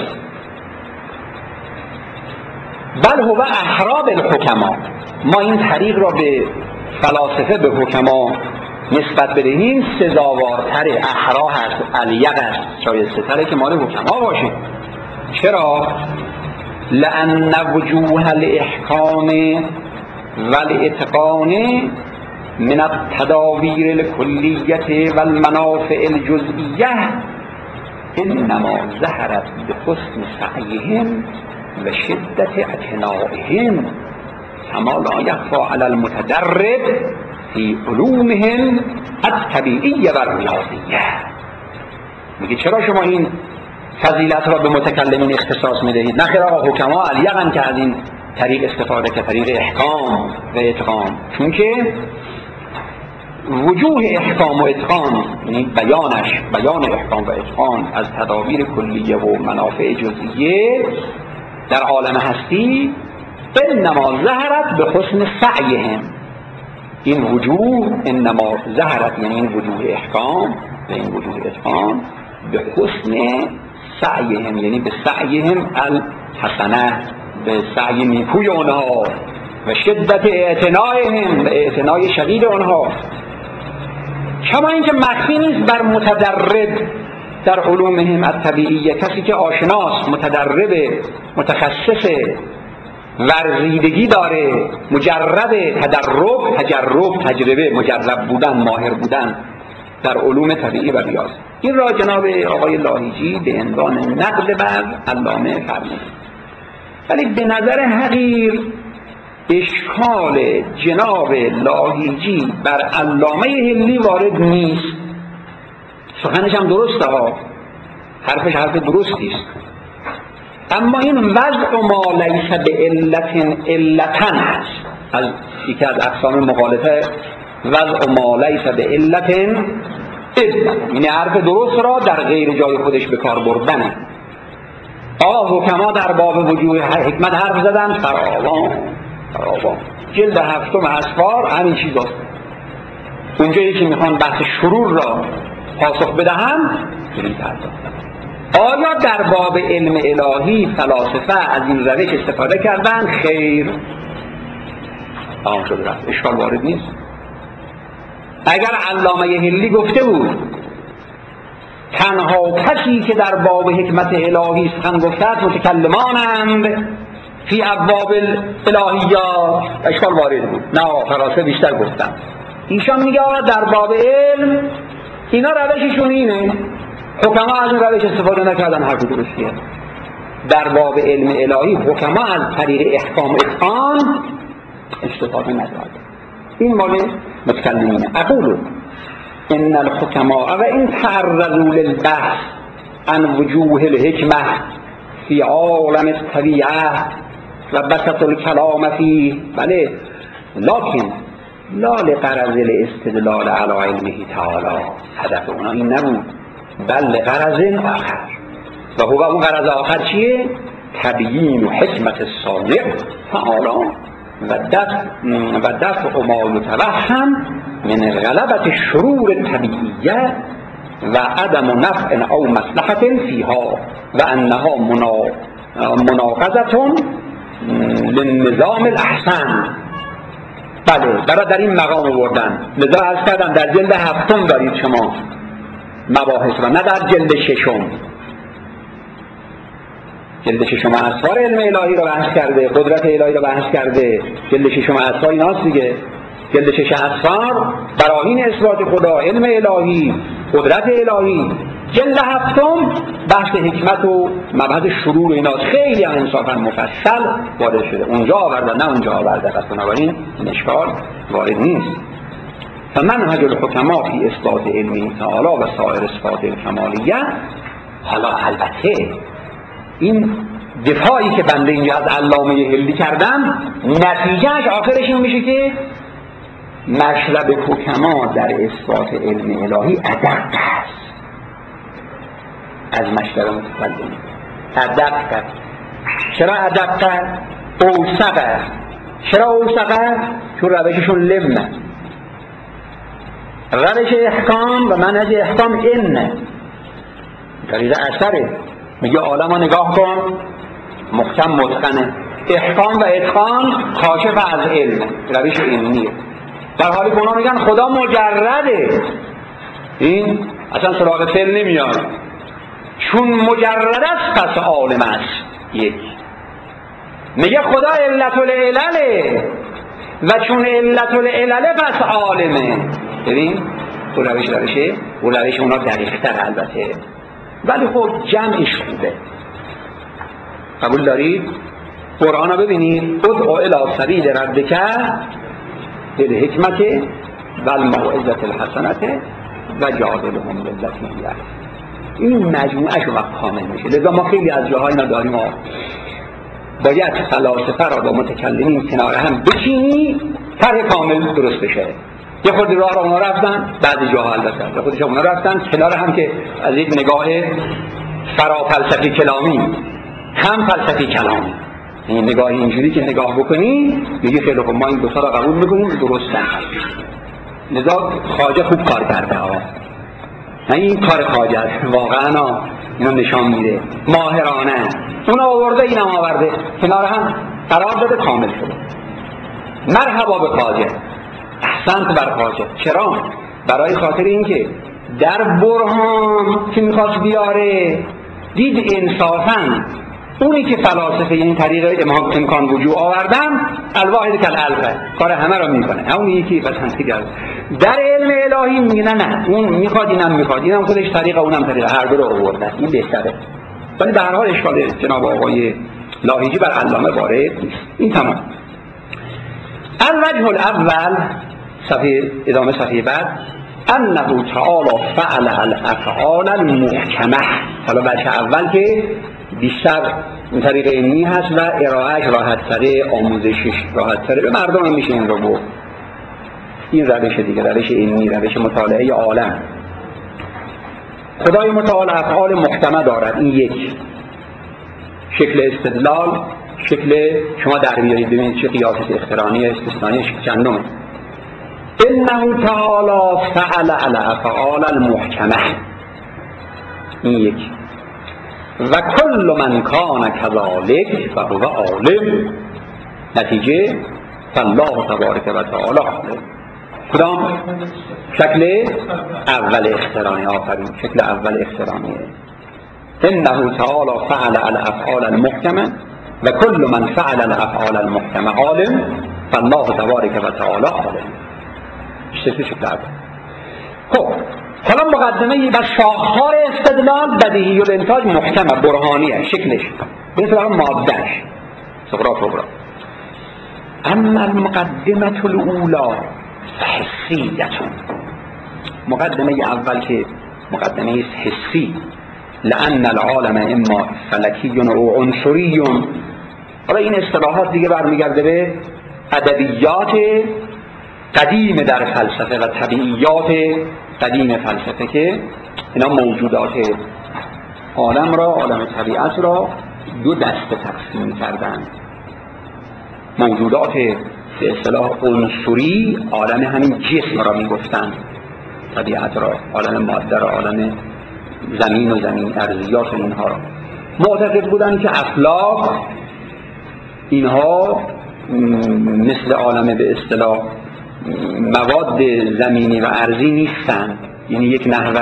بل هو احرا بالحکما. ما این طریق را به فلاسفه به حکما نسبت بدهیم سزاوارتره، احرا هست، الیق است، شایسته تره که مال حکما باشیم. چرا؟ لأن وجوه الاحکام والاتقان من التدابیر الکلیه والمنافع الجزئیه انما ظهرت بحسن سعیهم و شدت اعتنائهم کما لا یخفی علی المتدرب فی علومهم الطبیعیه و الریاضیه. میگه چرا شما این فضیلت را به متکلمین اختصاص میدهید؟ نخیر آقا، حکما الیقن که از این طریق استفاده که طریق احکام و اتقان، چون که وجوه احکام و اتقان یعنی بیانش بیان احکام و اتقان از تدابیر کلیه و منافع جزئیه در عالم هستی انما ظهرت به حسن سعیهم. این وجوه انما ظهرت یعنی این وجوه احکام و این وجوه اتقان به حسن سعیهم یعنی به سعیهم الحسنه، به سعی نیکوی آنها و شدت اعتنایهم، به اعتنای شدید آنها. کما اینکه مخفی نیست بر متدرب در علومهم الطبیعیه، کسی که آشناست، متدرب، متخصص، ورزیدگی داره، مجرد تدرب، تجرب، تجربه، مجرب بودن، ماهر بودن در علوم طبیعی و ریاضی. این را جناب آقای لاهیجی به عنوان نقل بر علامه فرمود. ولی به نظر حقیر اشکال جناب لاهیجی بر علامه حلی وارد نیست. سخنش هم درسته ها، حرفش حرف درستی است، اما این وضع ما لیس به علت علتن هست. از یکی از اقسام مخالفه وضع ما لیس به علتن علت، یعنی حرف درست را در غیر جای خودش به کار بردنه. آه حکما در باب وجوه حکمت حرف زدن، فراوان فراوان. جلد هفتم اسفار همین چیز هست. اونجایی که میخوان بحث شرور را پاسخ بدهند این پرداختن. آیا در باب علم الهی فلاسفه از این روش استفاده کردن؟ خیر. تمام شده رفت، اشکال وارد نیست. اگر علامه هلی گفته بود تنها کسی که در باب حکمت الهی سخن گفته متکلمانند فی ابواب الالهیات، اشکال وارد بود. نه، فلاسفه بیشتر گفتن. ایشان میگه در باب علم اینا روششون اینه، حکما از این روش استفاده نکردن، حرف درستیه. در باب علم الهی حکما از طریق احکام اتقان استفاده نکردن. این مال متکلمینه. اقول ان الحکماء و ان تعرضوا للبحث عن وجوه الحکمه فی عالم الطبیعه و بسط الكلام فيه، بله، لکن لا لغرض الاستدلال علی علمه تعالی، هدف اونا این نبود، بل لغرض آخر. و هو اون غرض آخر چیه؟ تبیین و حکمت الصانع تعالی و دفع و دفع ما یتوهم من غلبت الشرور الطبیعیه و عدم نفع او مصلحت فیها و انها مناقضه للنظام الاحسن. بله، برای در این مقام آوردن. لذا عرض کردم در جلد هفتم دارید شما مباحث و نه در جلد ششم. جلد ششم اسرار علم الهی رو بحث کرده، قدرت الهی رو بحث کرده. جلد ششم اسرار ایناست دیگه. جلد شش اسرار براهین اثبات خدا، علم الهی، قدرت الهی. جلد هفتم بحث حکمت و مبحث شرور ایناست. خیلی هم انصافا مفصل وارد شده. اونجا آورده نه اونجا آورده، پس بنابراین این اشکال وارد نیست. فمنهج الحکما فی اثبات علمی تعالی و سایر صفات الکمالیه. حالا البته این دفاعی که بنده اینجا از علامه هلی کردم، نتیجهش آخرش این میشه که مشرب حکما در اثبات علم الهی ادب است از مشرب متکلمین. ادب کرد. چرا ادب کرد؟ اوثقه. چرا اوثقه؟ چون روششون لبنه. روش احکام و منهج احکام اینه، طریق اثره. میگه عالم رو نگاه کن، محکم متقنه. احکام و اتقان کاشف از علم، روش علمیه. در حالی که اونا میگن خدا مجرده، این اصلا سراغ فعل نمیاد، چون مجرد است پس عالم است. یک میگه خدا علت العلله و چون علت العلله پس عالمه. ببین اون روش روشه اون روش اونا دقیق‌تر البته، ولی خب جمعش خوبه. قبول دارید؟ قرآن رو ببینید، ادعو الی سبیل ربک بالحکمت و الموعظة الحسنة و جادلهم بالتی هی احسن. این مجموعه شو وقت کامل میشه. لذا ما خیلی از جاهای اینا داریم ها. باید فلاسفه را با متکلمین کنار هم بچینی طرح کامل درست بشه. یه خود راه را اونا رفتن، بعضی جاها البته یه خودش اونا رفتن کنار هم که از یک نگاه فرا فلسفی کلامی هم فلسفی کلامی، این نگاه اینجوری که نگاه بکنی میگی خیلی خوب ما این دو تا را قبول میکنیم درستن. لذا خواجه خوب کار کرده ها، این کار خواجه است واقعا، اینو نشان میده ماهرانه. اون آورده اینم آورده کنار هم قرار داده، کامل شده. مرحبا به خواجه، احسنت بر خواجه. چرا؟ برای خاطر اینکه در برهان که میخواست بیاره دید انصافاً اونی که فلاسفه این طریق امکان وجود آوردن الواحد کل الفه کار همه رو میکنه، اون یکی بس هنسی کرد. در علم الهی میگه نه نه اون میخواد اینم میخواد، اینم خودش طریقه اونم طریقه، هر دو رو آوردن، این بهتره. ولی در هر حال اشکال جناب آقای لاهیجی بر علامه وارد نیست. این تمام. الوجه الاول صفحه ادامه صفحه بعد انه تعالی فعل الافعال المحکمه. حالا وجه اول که بیشتر این طریق علمی هست و ارائهش راحت تره، آموزشش راحت تره، به مردم هم میشه این رو گفت. این روش دیگه، روش علمی، روش مطالعه عالم. خدای متعال افعال محکمه دارد. این یک شکل استدلال، شکل شما در بیارید ببینید چه قیاس اخترانی استثنایی چندمه. انه تعالی فعل الافعال المحکمه، این یکی. و کل من کان کذالک فهو عالم، نتیجه فالله تبارک و تعالی عالم. کدام؟ شکل اول اقترانی. آفرین، شکل اول اقترانیه. انه تعالی فعل الافعال المحکمه و کل من فعل الافعال المحکمه عالم فالله تبارک و تعالی عالم. شکل شکل اول. خب حالا مقدمه و شاهکار استدلال بدیهی الانتاج محکمه، برهانیه، شکلش به طور مادهش صغرا کبرا. اما المقدمه الاولى حسیه، مقدمه اول که مقدمه حسی، لأن العالم اما فلکی او عنصری. حالا این اصطلاحات دیگه برمیگرده به ادبیات قدیم در فلسفه و طبیعیات قدیم فلسفه که اینا موجودات عالم را، عالم طبیعت را دو دسته تقسیم کردن. موجودات به اصطلاح عنصری، عالم همین جسم را میگفتن، طبیعت را، عالم ماده را، عالم زمین و زمین ارضیات اینها را. معتقد بودن که افلاک اینها مثل عالم به اصطلاح مواد زمینی و ارضی نیستن، یعنی یک نحو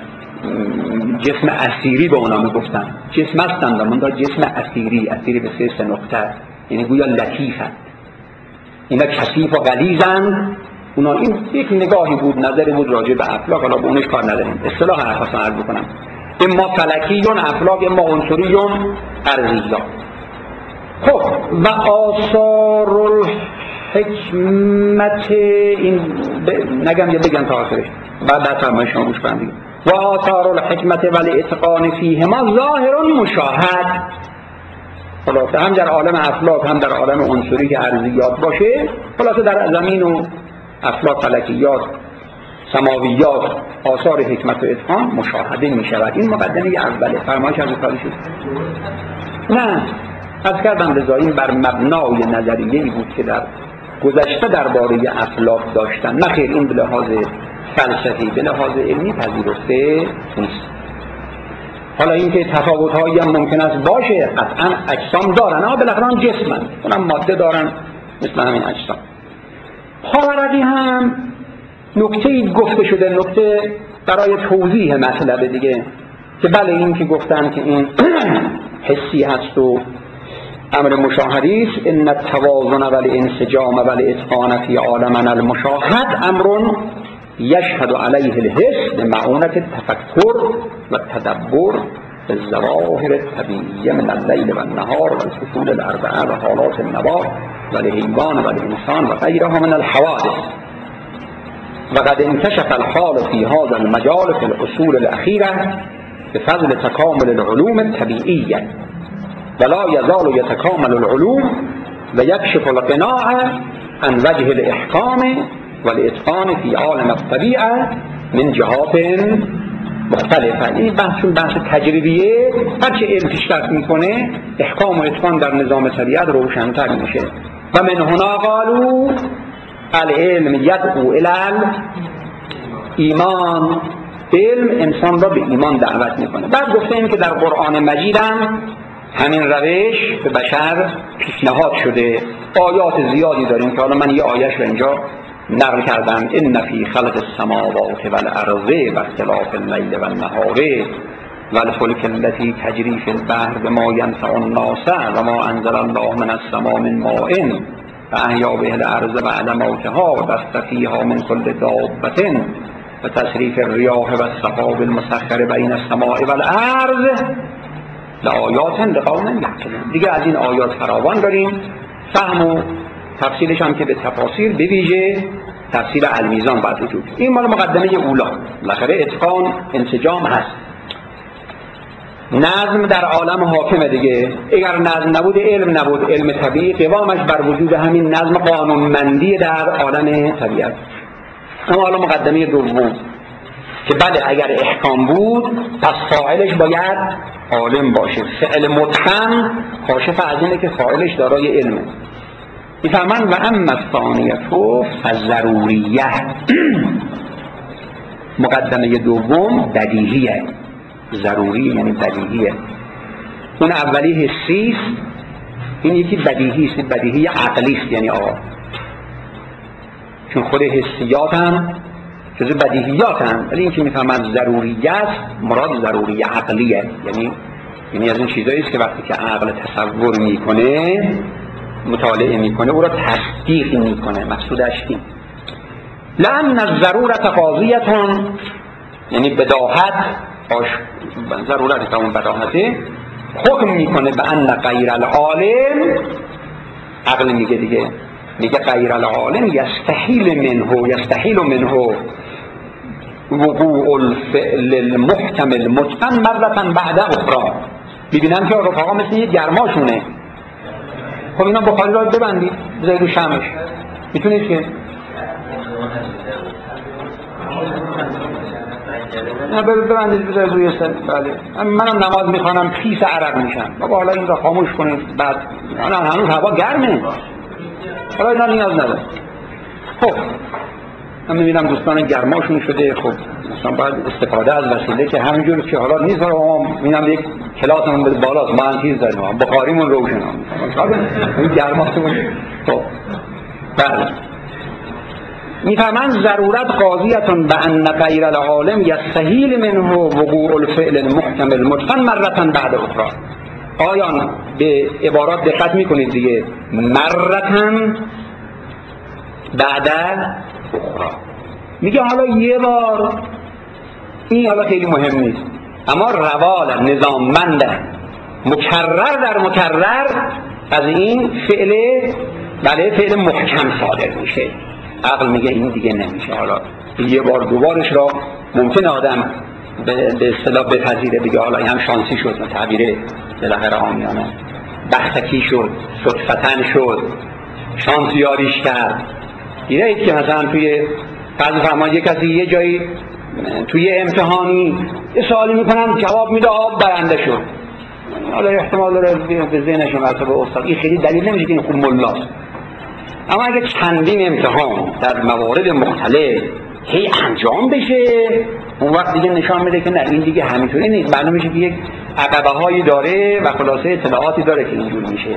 جسم اثیری به اونا میگفتن. جسم هستند اما جسم اثیری، اثیری به سه سه نقطه، یعنی گویا لطیفند. اینا کثیف و غلیظند. اونا این یک نگاهی بود، نظری بود راجع به افلاک، حالا به اونش کار نداریم. اصطلاح حرفاستان عرض بکنم، اما فلکیون افلاک، اما عنصریون ارضیات. خب و آثار الحکمت، این ب... نگم یا بگم تا آخرش بعد در فرمایش شما گوش کنم دیگه. و آثار الحکمت و الاتقان فیهما ظاهر مشاهد. خلاصه هم در عالم افلاک هم در عالم عنصری که ارضیات باشه، خلاصه در زمین و افلاک، فلکیات، سماویات آثار حکمت و اتقان مشاهده می شود. این مقدمه اوله. فرمایش از کاری شد؟ نه، از کردم رضایی بر مبنای نظریه‌ای بود که در گذشته درباره افلاک داشتن. نه خیر، این به لحاظ فلسفی به لحاظ علمی پذیرفته نیست. حالا اینکه تفاوت‌هایی هم ممکن است باشه، قطعاً اجسام دارن، اما بالاخره هم جسمن، اونم ماده دارن مثل همین اجسام. پاورقی هم نکته‌ای گفته شده، نکته برای توضیح مطلب دیگه، که بله این که گفتن که این حسی هست و امر مشاهدی است. ان التوازن و الانسجام و الاتقان فی عالمنا المشاهد امر یشهد علیه الحس بمعونة التفکر و التدبر بالظواهر الطبیعیه من اللیل و النهار و الفصول الاربعه و حالات النبات و الحیوان و الانسان و غیرها من الحوادث. وقد انكشف الحال في هذا المجال في الأصول الأخيرة بفضل تكامل العلوم الطبيعية، ولا يزال يتكامل العلوم ويكشف القناع عن وجه الإحكام والإتقان في عالم الطبيعة من جهات مختلفه. این بحث بحث تجربیه، هرچه علم پیشرفت میکنه احکام و اتقان در نظام طبیعت روشن‌تر میشه. و من هنا قالوا العلم یدعو الی ایمان، علم انسان را به ایمان دعوت میکنه. بعد گفتیم که در قرآن مجید هم همین روش به بشر پیشنهاد شده. آیات زیادی داریم که حالا من یه آیش رو اینجا نقل کردم. ان فی خلق السماوات والارض و اختلاف اللیل والنهار والفلک التي تجری فی البحر بما ینفع الناس و ما انزل الله من السماء من ماء فاحیا به الارض بعد موتها و بث فیها من کل دابة و تصریف الریاح و السحاب المسخر بین السماء والارض لآیات لقوم یعقلون. دیگه از این آیات فراوان داریم. فهم و تفصیلش هم که به تفاصیل به ویژه تفصیل المیزان باید وجود. این مال مقدمه اولا. بالاخره اتقان انسجام هست. نظم در عالم حاکمه دیگه. اگر نظم نبود علم نبود. علم طبیعی قوامش بر وجود همین نظم قانونمندی در عالم طبیعت. اما حالا مقدمه دوم که بله اگر احکام بود پس فاعلش باید عالم باشه. فعل متقن کاشف از اینه که فاعلش دارای علمه. میفهمن و اما الثانیه فضروریه مقدمه دوم بدیهیه، ضروری یعنی بدیهیه. اون اولی حسی است، این یکی بدیهی است، بدیهی عقلی است. یعنی آقا چون خود حسیات هم جزء بدیهیات هم، ولی این که میفهمن ضروریت مراد ضروری عقلیه، یعنی یعنی از این چیزایی است که وقتی که عقل تصور میکنه، مطالعه میکنه، او را تصدیق میکنه. مقصودش این لأن الضرورت قاضیتون، یعنی بداهت آش... ضرورت که اون بداهته حکم میکنه به ان غیر العالم، عقل میگه دیگه، میگه غیر العالم یستحیل منه یستحیل منه وقوع الفعل المحکم المتقن مرة بعد اخرى. میبینن که رفقا مثل یه گرماشونه. خب اینا بخاری را ببندید بذارید رو شمش، میتونید که نه ببندید بذارید روی سر. بله منم نماز میخوانم پیس عرق میشم، بابا حالا این را خاموش کنید، بعد حالا هنوز هوا گرمه، حالا اینا نیاز نداره. خب من میبینم دوستان گرماشون شده، خب مثلا باید استفاده از وسیله که همینجور که حالا نیست، حالا ما میبینم یک کلاسمون به بالاست، ما هم چیز داریم، بخاریمون روشن هم این گرماشون. خب بله میفهمن ضرورت قاضیتون به ان غیر العالم یستحیل منه وقوع الفعل المحکم المتقن مرة بعد اخرى. آیان به عبارات دقت میکنید دیگه، مرتن بعد اخرى میگه حالا یه بار، این حالا خیلی مهم نیست، اما روال نظاممند مکرر در مکرر از این فعل، بله فعل محکم صادر میشه. عقل میگه این دیگه نمیشه، حالا یه بار دوبارش را ممکن آدم به اصطلاح بپذیره، بگه حالا این هم شانسی شد، تعبیر بالاخره عامیانه بختکی شد، صدفتن شد، شانس یاریش کرد. دیده اید که مثلا توی بعضی فرمان یک کسی یه جایی توی امتحانی یه سوالی میکنن جواب میده آب برنده شد، حالا احتمال داره به ذهنش مرتبه استاد این خیلی دلیل نمیشه که این خوب ملاست. اما اگه چندین امتحان در موارد مختلف هی انجام بشه، اون وقت دیگه نشان میده که نه این دیگه همینطوری نیست، معلوم میشه که یک عقبه هایی داره و خلاصه اطلاعاتی داره که اینجور میشه.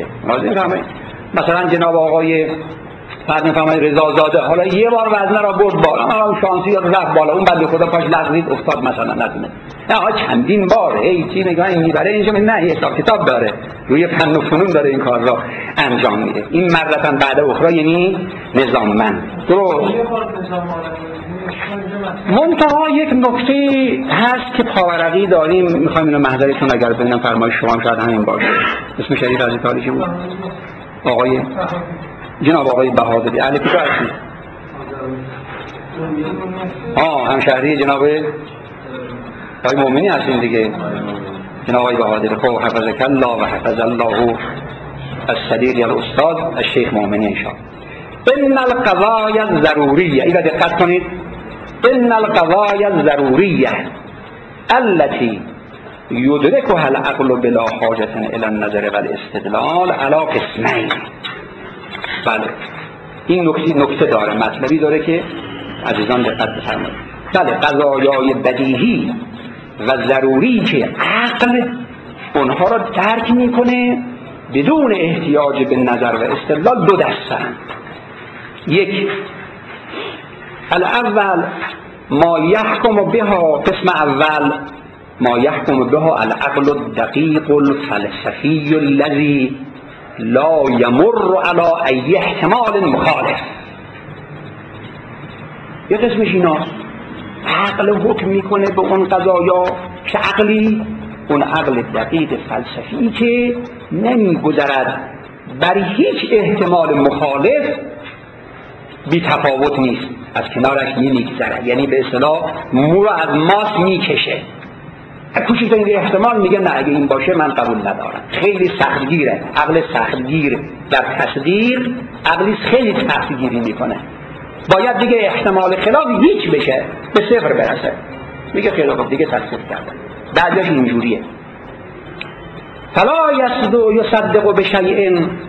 مثلا جناب آقای بعد میفهمید رضازاده حالا یه بار وزنه را برد بالا، اما شانسی یا رفت بالا، اون بنده خدا پاش لغزید افتاد مثلا، نتونه نه ها چندین بار هی چی میگن این میبره اینجا، نه حساب کتاب داره، روی فن و فنون داره این کار را انجام میده. این مرتبا بعد اخرى یعنی نظاممند. درست. منتها یک نکته هست که پاورقی داریم، میخوایم اینو محضرتون اگر ببینم فرمایش شما هم شاید همین باشه. اسم شریف از تاریخی بود آقای جناب آقای بهادری اهل کجا هستید؟ آه همشهری جناب آقای مومنی هستید دیگه، جناب آقای بهادری. خب حفظک الله و حفظ الله الصدیق الاستاد الشیخ مومنی انشاءالله. ان القضایا الضروریه، اینو دقت کنید، ان القضایا الضروریه التي یدرکها العقل بلا حاجة الى النظر والاستدلال على قسمین. بله این نکته نکته داره، مطلبی داره که عزیزان دقت بفرمایید. بله قضایای بدیهی و ضروری که عقل اونها را درک میکنه بدون احتیاج به نظر و استدلال دو دسته‌اند. یک، الاول ما یحکم بها، قسم اول ما یحکم بها العقل الدقیق الفلسفی الذی لا یمر علی ای احتمال مخالف. یه قسمش اینا عقل حکم میکنه به اون قضایا که عقلی، اون عقل دقیق فلسفی که نمیگذرد بر هیچ احتمال مخالف، بی تفاوت نیست، از کنارش نمیگذره، یعنی به اصطلاح مو رو از ماس میکشه. کوچکترین احتمال میگه نه اگه این باشه من قبول ندارم. خیلی سختگیره، عقل سختگیر در تصدیق، عقلی خیلی سختگیری میکنه. باید دیگه احتمال خلاف هیچ بشه، به صفر برسه، میگه خیلی خوب دیگه تصدیق کرده. بعدش اینجوریه فلا یصدق یصدق بشیء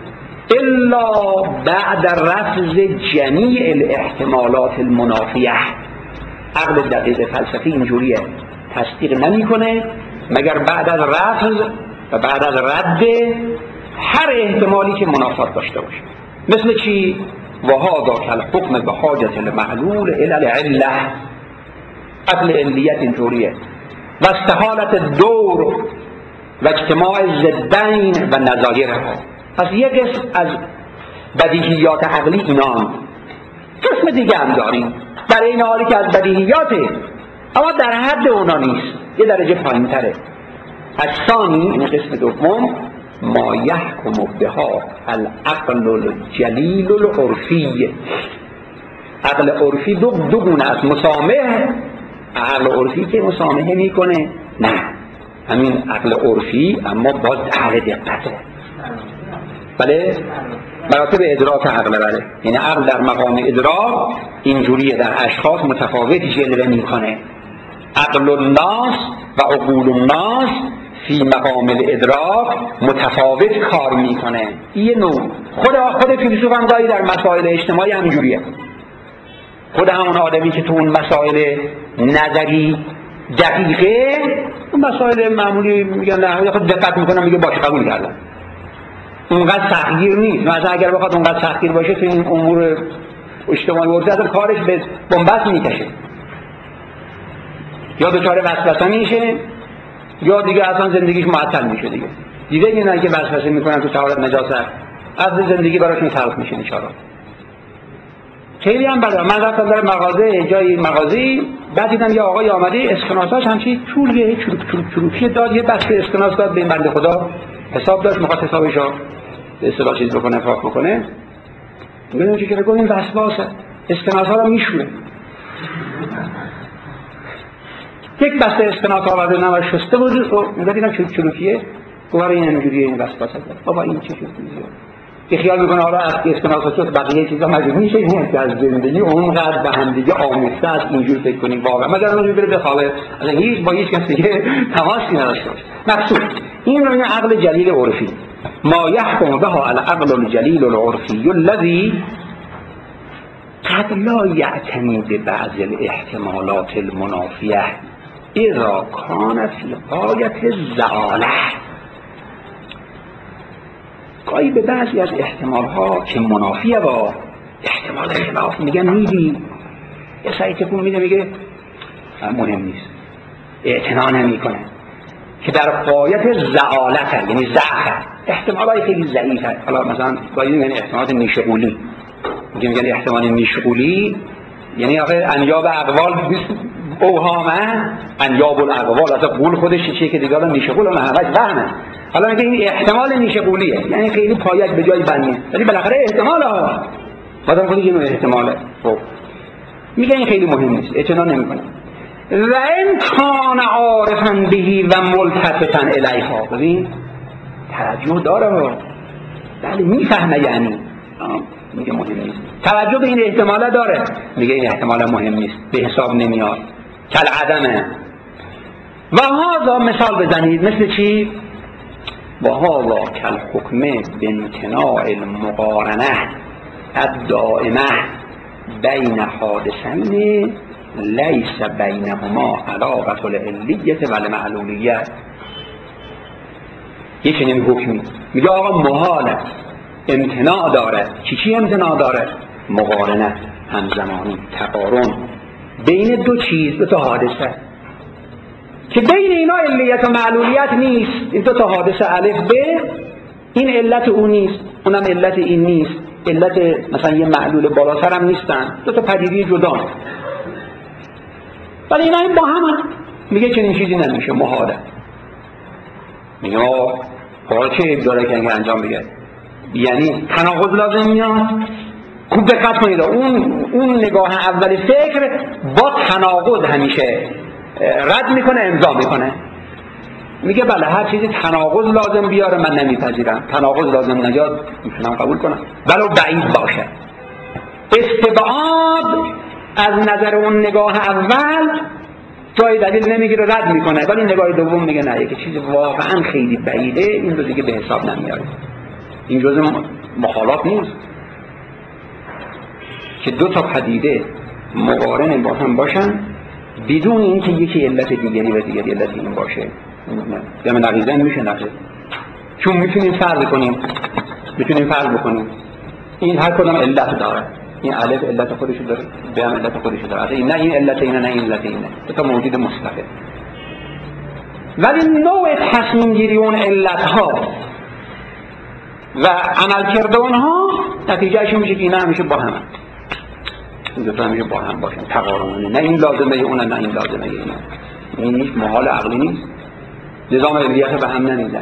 الا بعد رفض جمیع الاحتمالات المنافیه. عقل دقیق فلسفی اینجوریه، تصدیق نمیکنه مگر بعد از رفض و بعد از رد هر احتمالی که منافات داشته باشه. مثل چی؟ وهذا کالحکم بحاجت المعلول الی العله. عقل علیت اینطوریه و استحالت دور و اجتماع ضدین و نظایرها. پس یک قسم از بدیهیات عقلی اینان، قسم دیگه هم داریم در این حالی که از بدیهیاته اما در حد اونا نیست، یه درجه پایین تره. از ثانی، این قسم دوم، ما یحکم بها العقل الجلیل العرفی. عقل عرفی دو دو گونه است. مسامح، عقل عرفی که مسامحه میکنه، نه همین عقل عرفی اما باز عقل دقته. بله مراتب ادراک عقل، بله یعنی عقل در مقام ادراک اینجوریه، در اشخاص متفاوتی جلوه میکنه. عقل الناس و عقول الناس فی مقام الادراک متفاوت کار میکنه. این نوع خود خود فیلسوف هم گاهی در مسائل اجتماعی همینجوریه. خود همون آدمی که تو اون مسائل نظری دقیقه، اون مسائل معمولی میگن نه، خود دقت میکنم میگه باشه قبول کردم، اونقدر سختگیر نیست. مثلا اگر بخواد اونقدر سختگیر باشه تو این امور اجتماعی ورزه اصلا کارش به بنبست میکشه، یا دچار وسوسه میشه یا دیگه اصلا زندگیش معطل میشه. دیگه دیگه اینایی که وسوسه میکنن تو طهارت نجاست اصلا زندگی براشون تلخ میشه انشاءالله. خیلی هم بده. من رفتم در مغازه، جایی مغازی، بعد دیدم یه آقای آمده اسکناساش همچین چولیه، چروک چروک چروکی داد، یه بسته اسکناس داد به این بنده خدا، حساب داشت میخواد حسابشو به اصطلاح چیز بکنه، فاق بکنه. میگم چه که گفتم وسواسه، اسکناس ها رو میشوره. یک بسته اسکناس آورده نماش شسته بود، میگم دیدم چروک چروکیه، گفت این اینجوریه، این وسواسه. بابا این چه چیزیه؟ که خیال میکنه حالا از اسکناس شد بقیه چیزا مجبور میشه این که از زندگی اونقدر به هم دیگه آمیخته است اینجور فکر کنیم واقعا مگر اونجوری بره بخوابه، اصلا هیچ با هیچ کس دیگه تماسی نداشته باشه. مقصود این رو این عقل جلیل عرفی، ما یحکم بها العقل الجلیل العرفی الذی قد لا یعتنی ببعض الاحتمالات المنافیه اذا کان فی غایت الزعاله. گاهی به بعضی از احتمال ها که منافیه با احتمال خلاف میگن میدی، یه سعی تکون میده میگه مهم نیست، اعتنا نمیکنه که در غایت زعالت، یعنی ضعف، احتمال های خیلی ضعیفه. حالا مثلا گاهی میگن احتمالات نیشغولی، میگن احتمال نیشغولی یعنی آخه انیاب اقوال اوهامه، انیاب الاقوال اصلا قول خودش چیه که دیگه آدم نیشغول اون همش وهمه. حالا میگه این احتمال نیشغولیه، یعنی خیلی پایش به جای بند نیست، ولی بالاخره احتمال ها بازم خودش اینو احتماله. خب میگه این خیلی مهم نیست، اعتنا نمیکنه. و ان کان عارفا بهی و ملتفتا الیها، ببین توجه داره، بله میفهمه، یعنی میگه مهم نیست، توجه به این احتماله داره، میگه این احتمال مهم نیست، به حساب نمیاد، کل عدمه. و هذا مثال بزنید مثل چی؟ و هذا کل حکمه بامتناع المقارنه الدائمه بین حادثین لیس بینهما علاقه العلیه و المعلولیه. یه چنین حکمی میگه آقا محاله، امتناع داره. چی چی امتناع داره؟ مقارنه، همزمانی، تقارن بین دو چیز، دو تا حادثه که بین اینا علیت و معلولیت نیست. این دو تا حادثه الف ب، این علت اون نیست، اونم علت این نیست، علت مثلا یه معلول بالاتر هم نیستن، دو تا پدیده جدا، ولی اینا این با هم. میگه چنین چیزی نمیشه، محاله. میگه حالا چه ابداره که اینکه انجام بگه؟ یعنی تناقض لازم میاد. خوب دقت کنید، اون اون نگاه اول فکر با تناقض همیشه رد میکنه، امضا میکنه. میگه بله هر چیزی تناقض لازم بیاره من نمیپذیرم، تناقض لازم نیاد میتونم قبول کنم ولو بعید باشه. استبعاد از نظر اون نگاه اول جای دلیل نمیگیره، رد میکنه، ولی نگاه دوم میگه نه، یه چیز واقعا خیلی بعیده، این رو دیگه به حساب نمیاره. این جزء مخالف نیست که دو تا پدیده مقارن با هم باشن بدون اینکه یکی علت دیگری و دیگری علت این باشه. یا نقیضاً میشه نقیض، چون میتونیم فرض کنیم میتونیم فرض بکنیم این هر کدام علت داره، این الف علت خودشو داره، ب هم علت خودشو داره، این نه این علت اینه نه این علت اینه، دو تا موجود مستقل. ولی نوع تصمیم گیری اون علت ها و عمل کرده اونها نتیجهش میشه که اینا همیشه با هم این دو تا همیشه با هم باشن، تقارنه، نه این لازمه اونه نه این لازمه اینه. این هیچ محال عقلی نیست، نظام علیت به هم نمیزنه.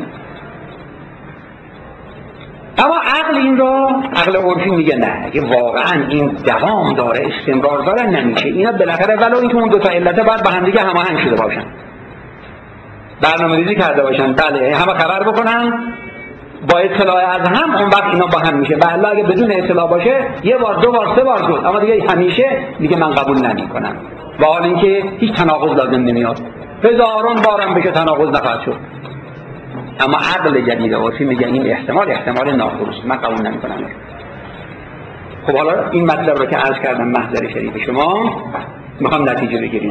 اما عقل این را، عقل عرفی میگه نه، اگه واقعا این دوام داره استمرار داره نمیشه، اینا بالاخره ولو اینکه اون دو تا علت باید با هم دیگه هماهنگ شده باشن، برنامه‌ریزی کرده باشن، بله همه خبر بکنن با اطلاع از هم، اون وقت اینا با هم میشه. بله اگه بدون اطلاع باشه یه بار دو بار سه بار شد، اما دیگه همیشه دیگه من قبول نمیکنم، و حال اینکه هیچ تناقض لازم نمیاد، هزاران بارم بشه تناقض نخواهد شد. اما عقل جدید عرفی میگه این احتمال احتمال ناخوست، من قبول نمیکنم. خب حالا این مطلب رو که عرض کردم محضر شریف شما، میخوام نتیجه بگیریم.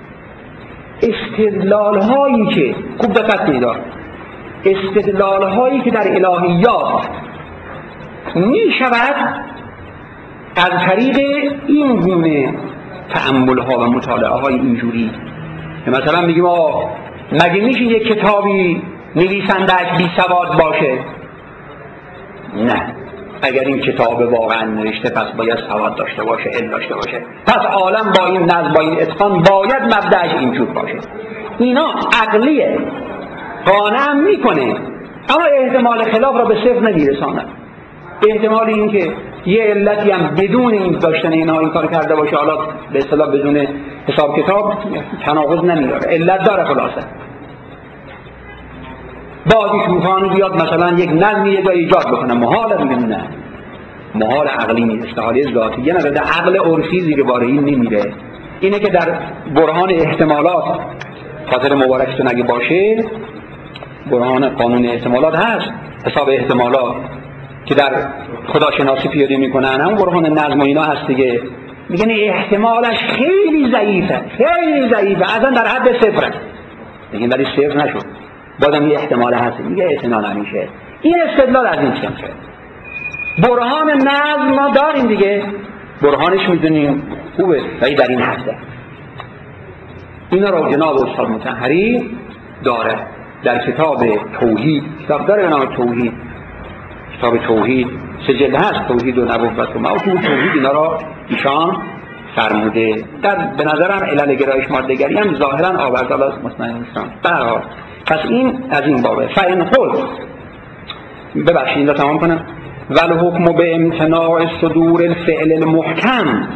استدلال هایی که خوب دقت کنید، استدلال هایی که در الهیات می شود از طریق این گونه تأمل ها و مطالعه های اینجوری که مثلا میگیم آه مگه میشه یک کتابی نویسنده‌اش بی سواد باشه؟ نه، اگر این کتاب واقعا نوشته پس باید سواد داشته باشه، علم داشته باشه، پس عالم با این نظم با این اتقان باید مبدأش اینجور باشه. اینا عقلیه، قانع میکنه، اما احتمال خلاف را به صفر نمیرسانه. احتمال این که یه علتی هم بدون این داشتن اینا این کار کرده باشه، حالا به اصطلاح بدون حساب کتاب تناقض نمیداره، علت داره خلاصه. بعضی شوخانی بیاد مثلا یک نظمی یه جای ایجاد بکنه، محاله، میگه نه، محال عقلی نیست، استحاله ذاتیه نداره، عقل عرفی زیر بار این نمیره. اینه که در برهان احتمالات، خاطر مبارکتون اگه باشه، برهان قانون احتمالات هست، حساب احتمالات که در خداشناسی پیاده میکنن، همون برهان نظم و اینا هست دیگه، میگن احتمالش خیلی ضعیفه، خیلی ضعیفه، اصلا در حد صفره، میگن ولی صفر نشد، بازم یه احتمال هست، میگه احتمال نمیشه. این استدلال از این صنفه. برهان نظم ما داریم دیگه، برهانش میدونیم خوبه، ولی در این حده. اینا رو جناب استاد مطهری داره در کتاب توحید، کتاب داره به نام توحید، کتاب توحید سه جلد هست، توحید و نبوت و موضوع توحید، اینا را ایشان فرموده. در به نظرم علل گرایش ماده‌گری هم ظاهرا آورده است، مطمئن نیستم. برای پس این از این بابه. فإن خود ببخشید این را تمام کنم. والحکم به امتناع صدور الفعل المحکم،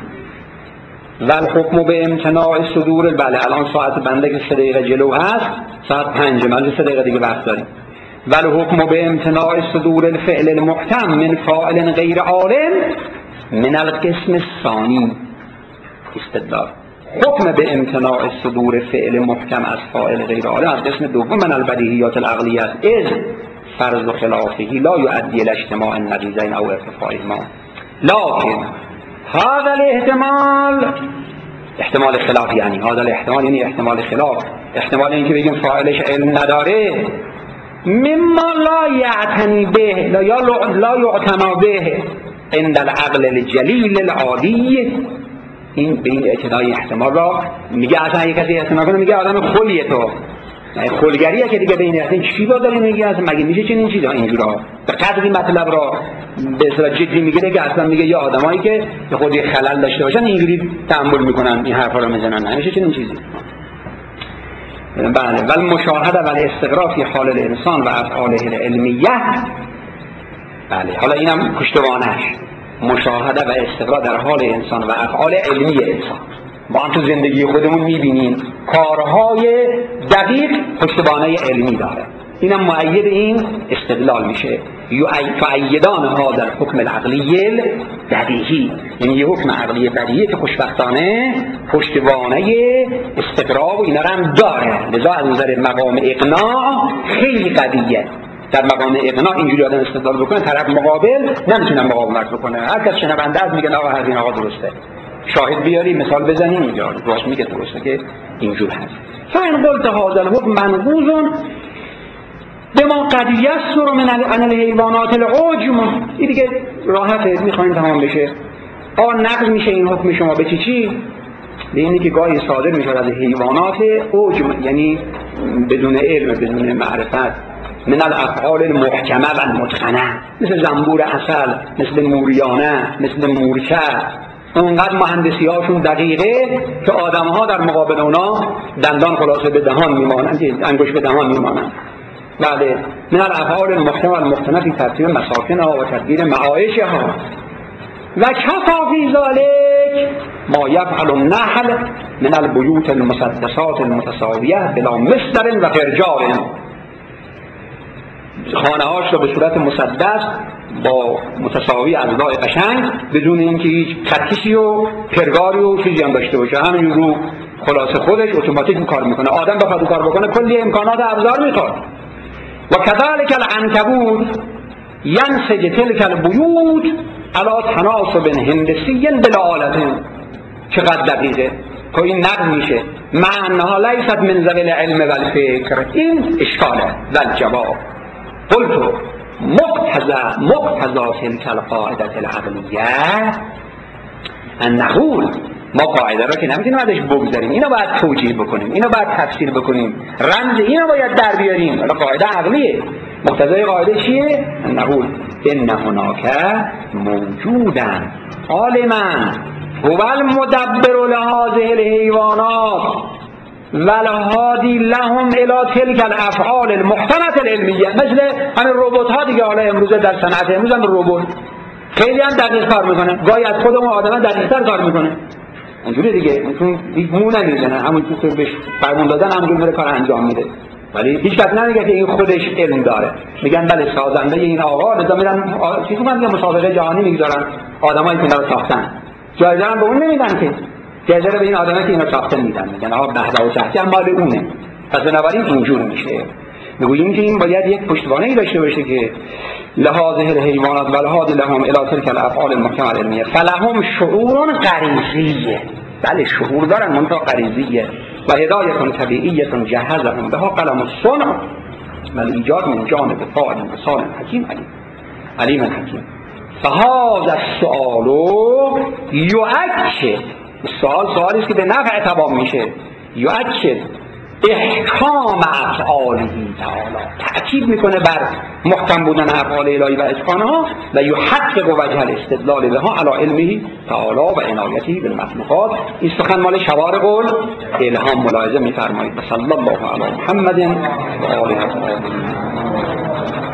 والحکم به امتناع صدور، بله الان ساعت بنده که سه دقیقه جلو هست، ساعت پنج، من سه دقیقه دیگه وقت داریم. والحکم به امتناع صدور الفعل المحکم من فاعل غیر عالم من القسم الثانی. استدلال حکم به امتناع صدور فعل محکم از فاعل غیر عالم از قسم دوم من البدیهیات العقلیه است، اذ فرض خلافهی لا یؤدی الی اجتماع النقیضین او ارتفاعهما. لكن هذا الاحتمال، احتمال خلاف یعنی هذا الاحتمال یعنی احتمال خلاف، احتمال اینکه بگیم فاعلش علم نداره، مما لا یعتنی به لا لا یعتنا به عند العقل الجلیل العادی. این به این اعتنای احتمال را میگه، اصلا یک کسی احتمال کنه میگه آدم خولیه تو، خلگریه که دیگه به این احتمال چی با داری میگه، اصلا مگه میشه چنین چیزا اینجورا به قدر این مطلب را به اصطلاح جدی میگیره که اصلا میگه یا آدمایی که به خودی خلل داشته باشن اینجوری تأمل میکنن این حرفا رو میزنن، نمیشه چنین چیزی. بله ولی مشاهده ولی استقرا فی حال الانسان و افعاله العلمیه. بله حالا اینم پشتوانش، مشاهده و استقرا در حال انسان و افعال علمی انسان. ما هم تو زندگی خودمون میبینیم کارهای دقیق پشتوانه علمی داره، اینم مؤید این استدلال میشه. فعیدان ها در حکم العقلی بدیهی، یعنی یه حکم عقلی بدیهی که خوشبختانه پشتوانه استقرا و اینا هم داره، لذا از نظر مقام اقناع خیلی قویه. در مقام اقناع اینجوری آدم استدلال بکنه، طرف مقابل نمیتونه مقاومت بکنه. هر کس شنونده است میگه آقا همین آقا درسته، شاهد بیاری مثال بزنیم اینجا راست میگه درسته که اینجور هست. فاین قلت هذا الحكم منقوض بما قد یسر من عن الحیوانات العجم. این دیگه راحته، میخواین تمام بشه. آقا نقض میشه این حکم شما به چی چی؟ به اینی که گاهی صادر میشه از حیوانات عجم، یعنی بدون علم، بدون معرفت، من الافعال المحکمه و المتقنه، مثل زنبور عسل، مثل موریانه، مثل مورچه، اونقدر مهندسی هاشون دقیقه که آدم ها در مقابل اونا دندان خلاصه به دهان میمانند، انگشت به دهان میمانند. بله، من الافعال المحکمه و المتقنه فی ترتیب مساکنها و تدبیر معایشها و کفا فی ذلک ما یفعل النحل من البیوت المسدسات المتساویه بلا مصدر و فرجار. خانه هاش رو به صورت مسدس با متساوی اضلاع قشنگ بدون اینکه هیچ خطکشی و پرگاری و چیزی هم داشته باشه، همین رو خلاصه خودش اتوماتیک کار میکنه. آدم بخواد کار بکنه کلی امکانات ابزار میخواد. و کذالک العنکبوت ینسج تلک البیوت علی تناسب هندسی بلا آلة. چقدر دقیقه که این نقد میشه معناها لیست من ذوی العلم و الفکر. این اشکاله. و الجواب قلت مقتضى مقتضى تلك القاعده العقلیه ان نقول ما قاعده را که نمیتونیم ازش بگذاریم، اینو باید توجیه بکنیم، اینو باید تفسیر بکنیم، رمز اینو باید در بیاریم. حالا قاعده عقلیه. مقتضای قاعده چیه؟ ان نقول ان هناك موجودا عالما هو المدبر لهذه الحیوانات والهادی لهم الی تلک الافعال المحتمله العلمیه. مثل همین ربات ها دیگه. حالا امروز در صنعت امروز هم ربات خیلی هم دقیق کار میکنه، گاهی از خودمون آدم دقیق‌تر کار میکنه. اونجوری دیگه اون هیچ مو نمیزنه، همون که بهش فرمون دادن همون میره کار انجام میده. ولی هیچ کس نمیگه که این خودش علم داره. میگن بله سازنده این آقا، لذا میرن چیزی میگن مسابقه جهانی میگذارن آدمایی که اینا رو ساختن، جایزه هم به اون نمیدن که، جایزه رو به این آدمایی که اینا ساختن میدن. میگن آقا بهره و شخصی هم مال اونه. پس بنابراین اینجور میشه. میگوییم که این باید یک پشتوانه‌ای داشته باشه که لهذه الحیوانات و لهذه لهم الی تلک الافعال المحکمه العلمیه فلهم شعور غریزیه. بله شعور دارن منتها غریزیه. و هدایت طبیعیه جهزهم بها قلم الصنع و الایجاد من جانب فاعل انسان حکیم علیم علیم حکیم. فهذا السؤال یؤکد، السؤال سوالی است که به نفع تمام میشه، یؤکد احکام افعاله تعالی، تأکید میکنه بر محکم بودن افعال الهی و اتقانها و یحقق وجه الاستدلال بها علی علمه تعالی و عنایته بالمخلوقات. این سخن مال شوارق الهام ملاحظه میفرمایید. صلی الله علی محمد و آله و صحبه.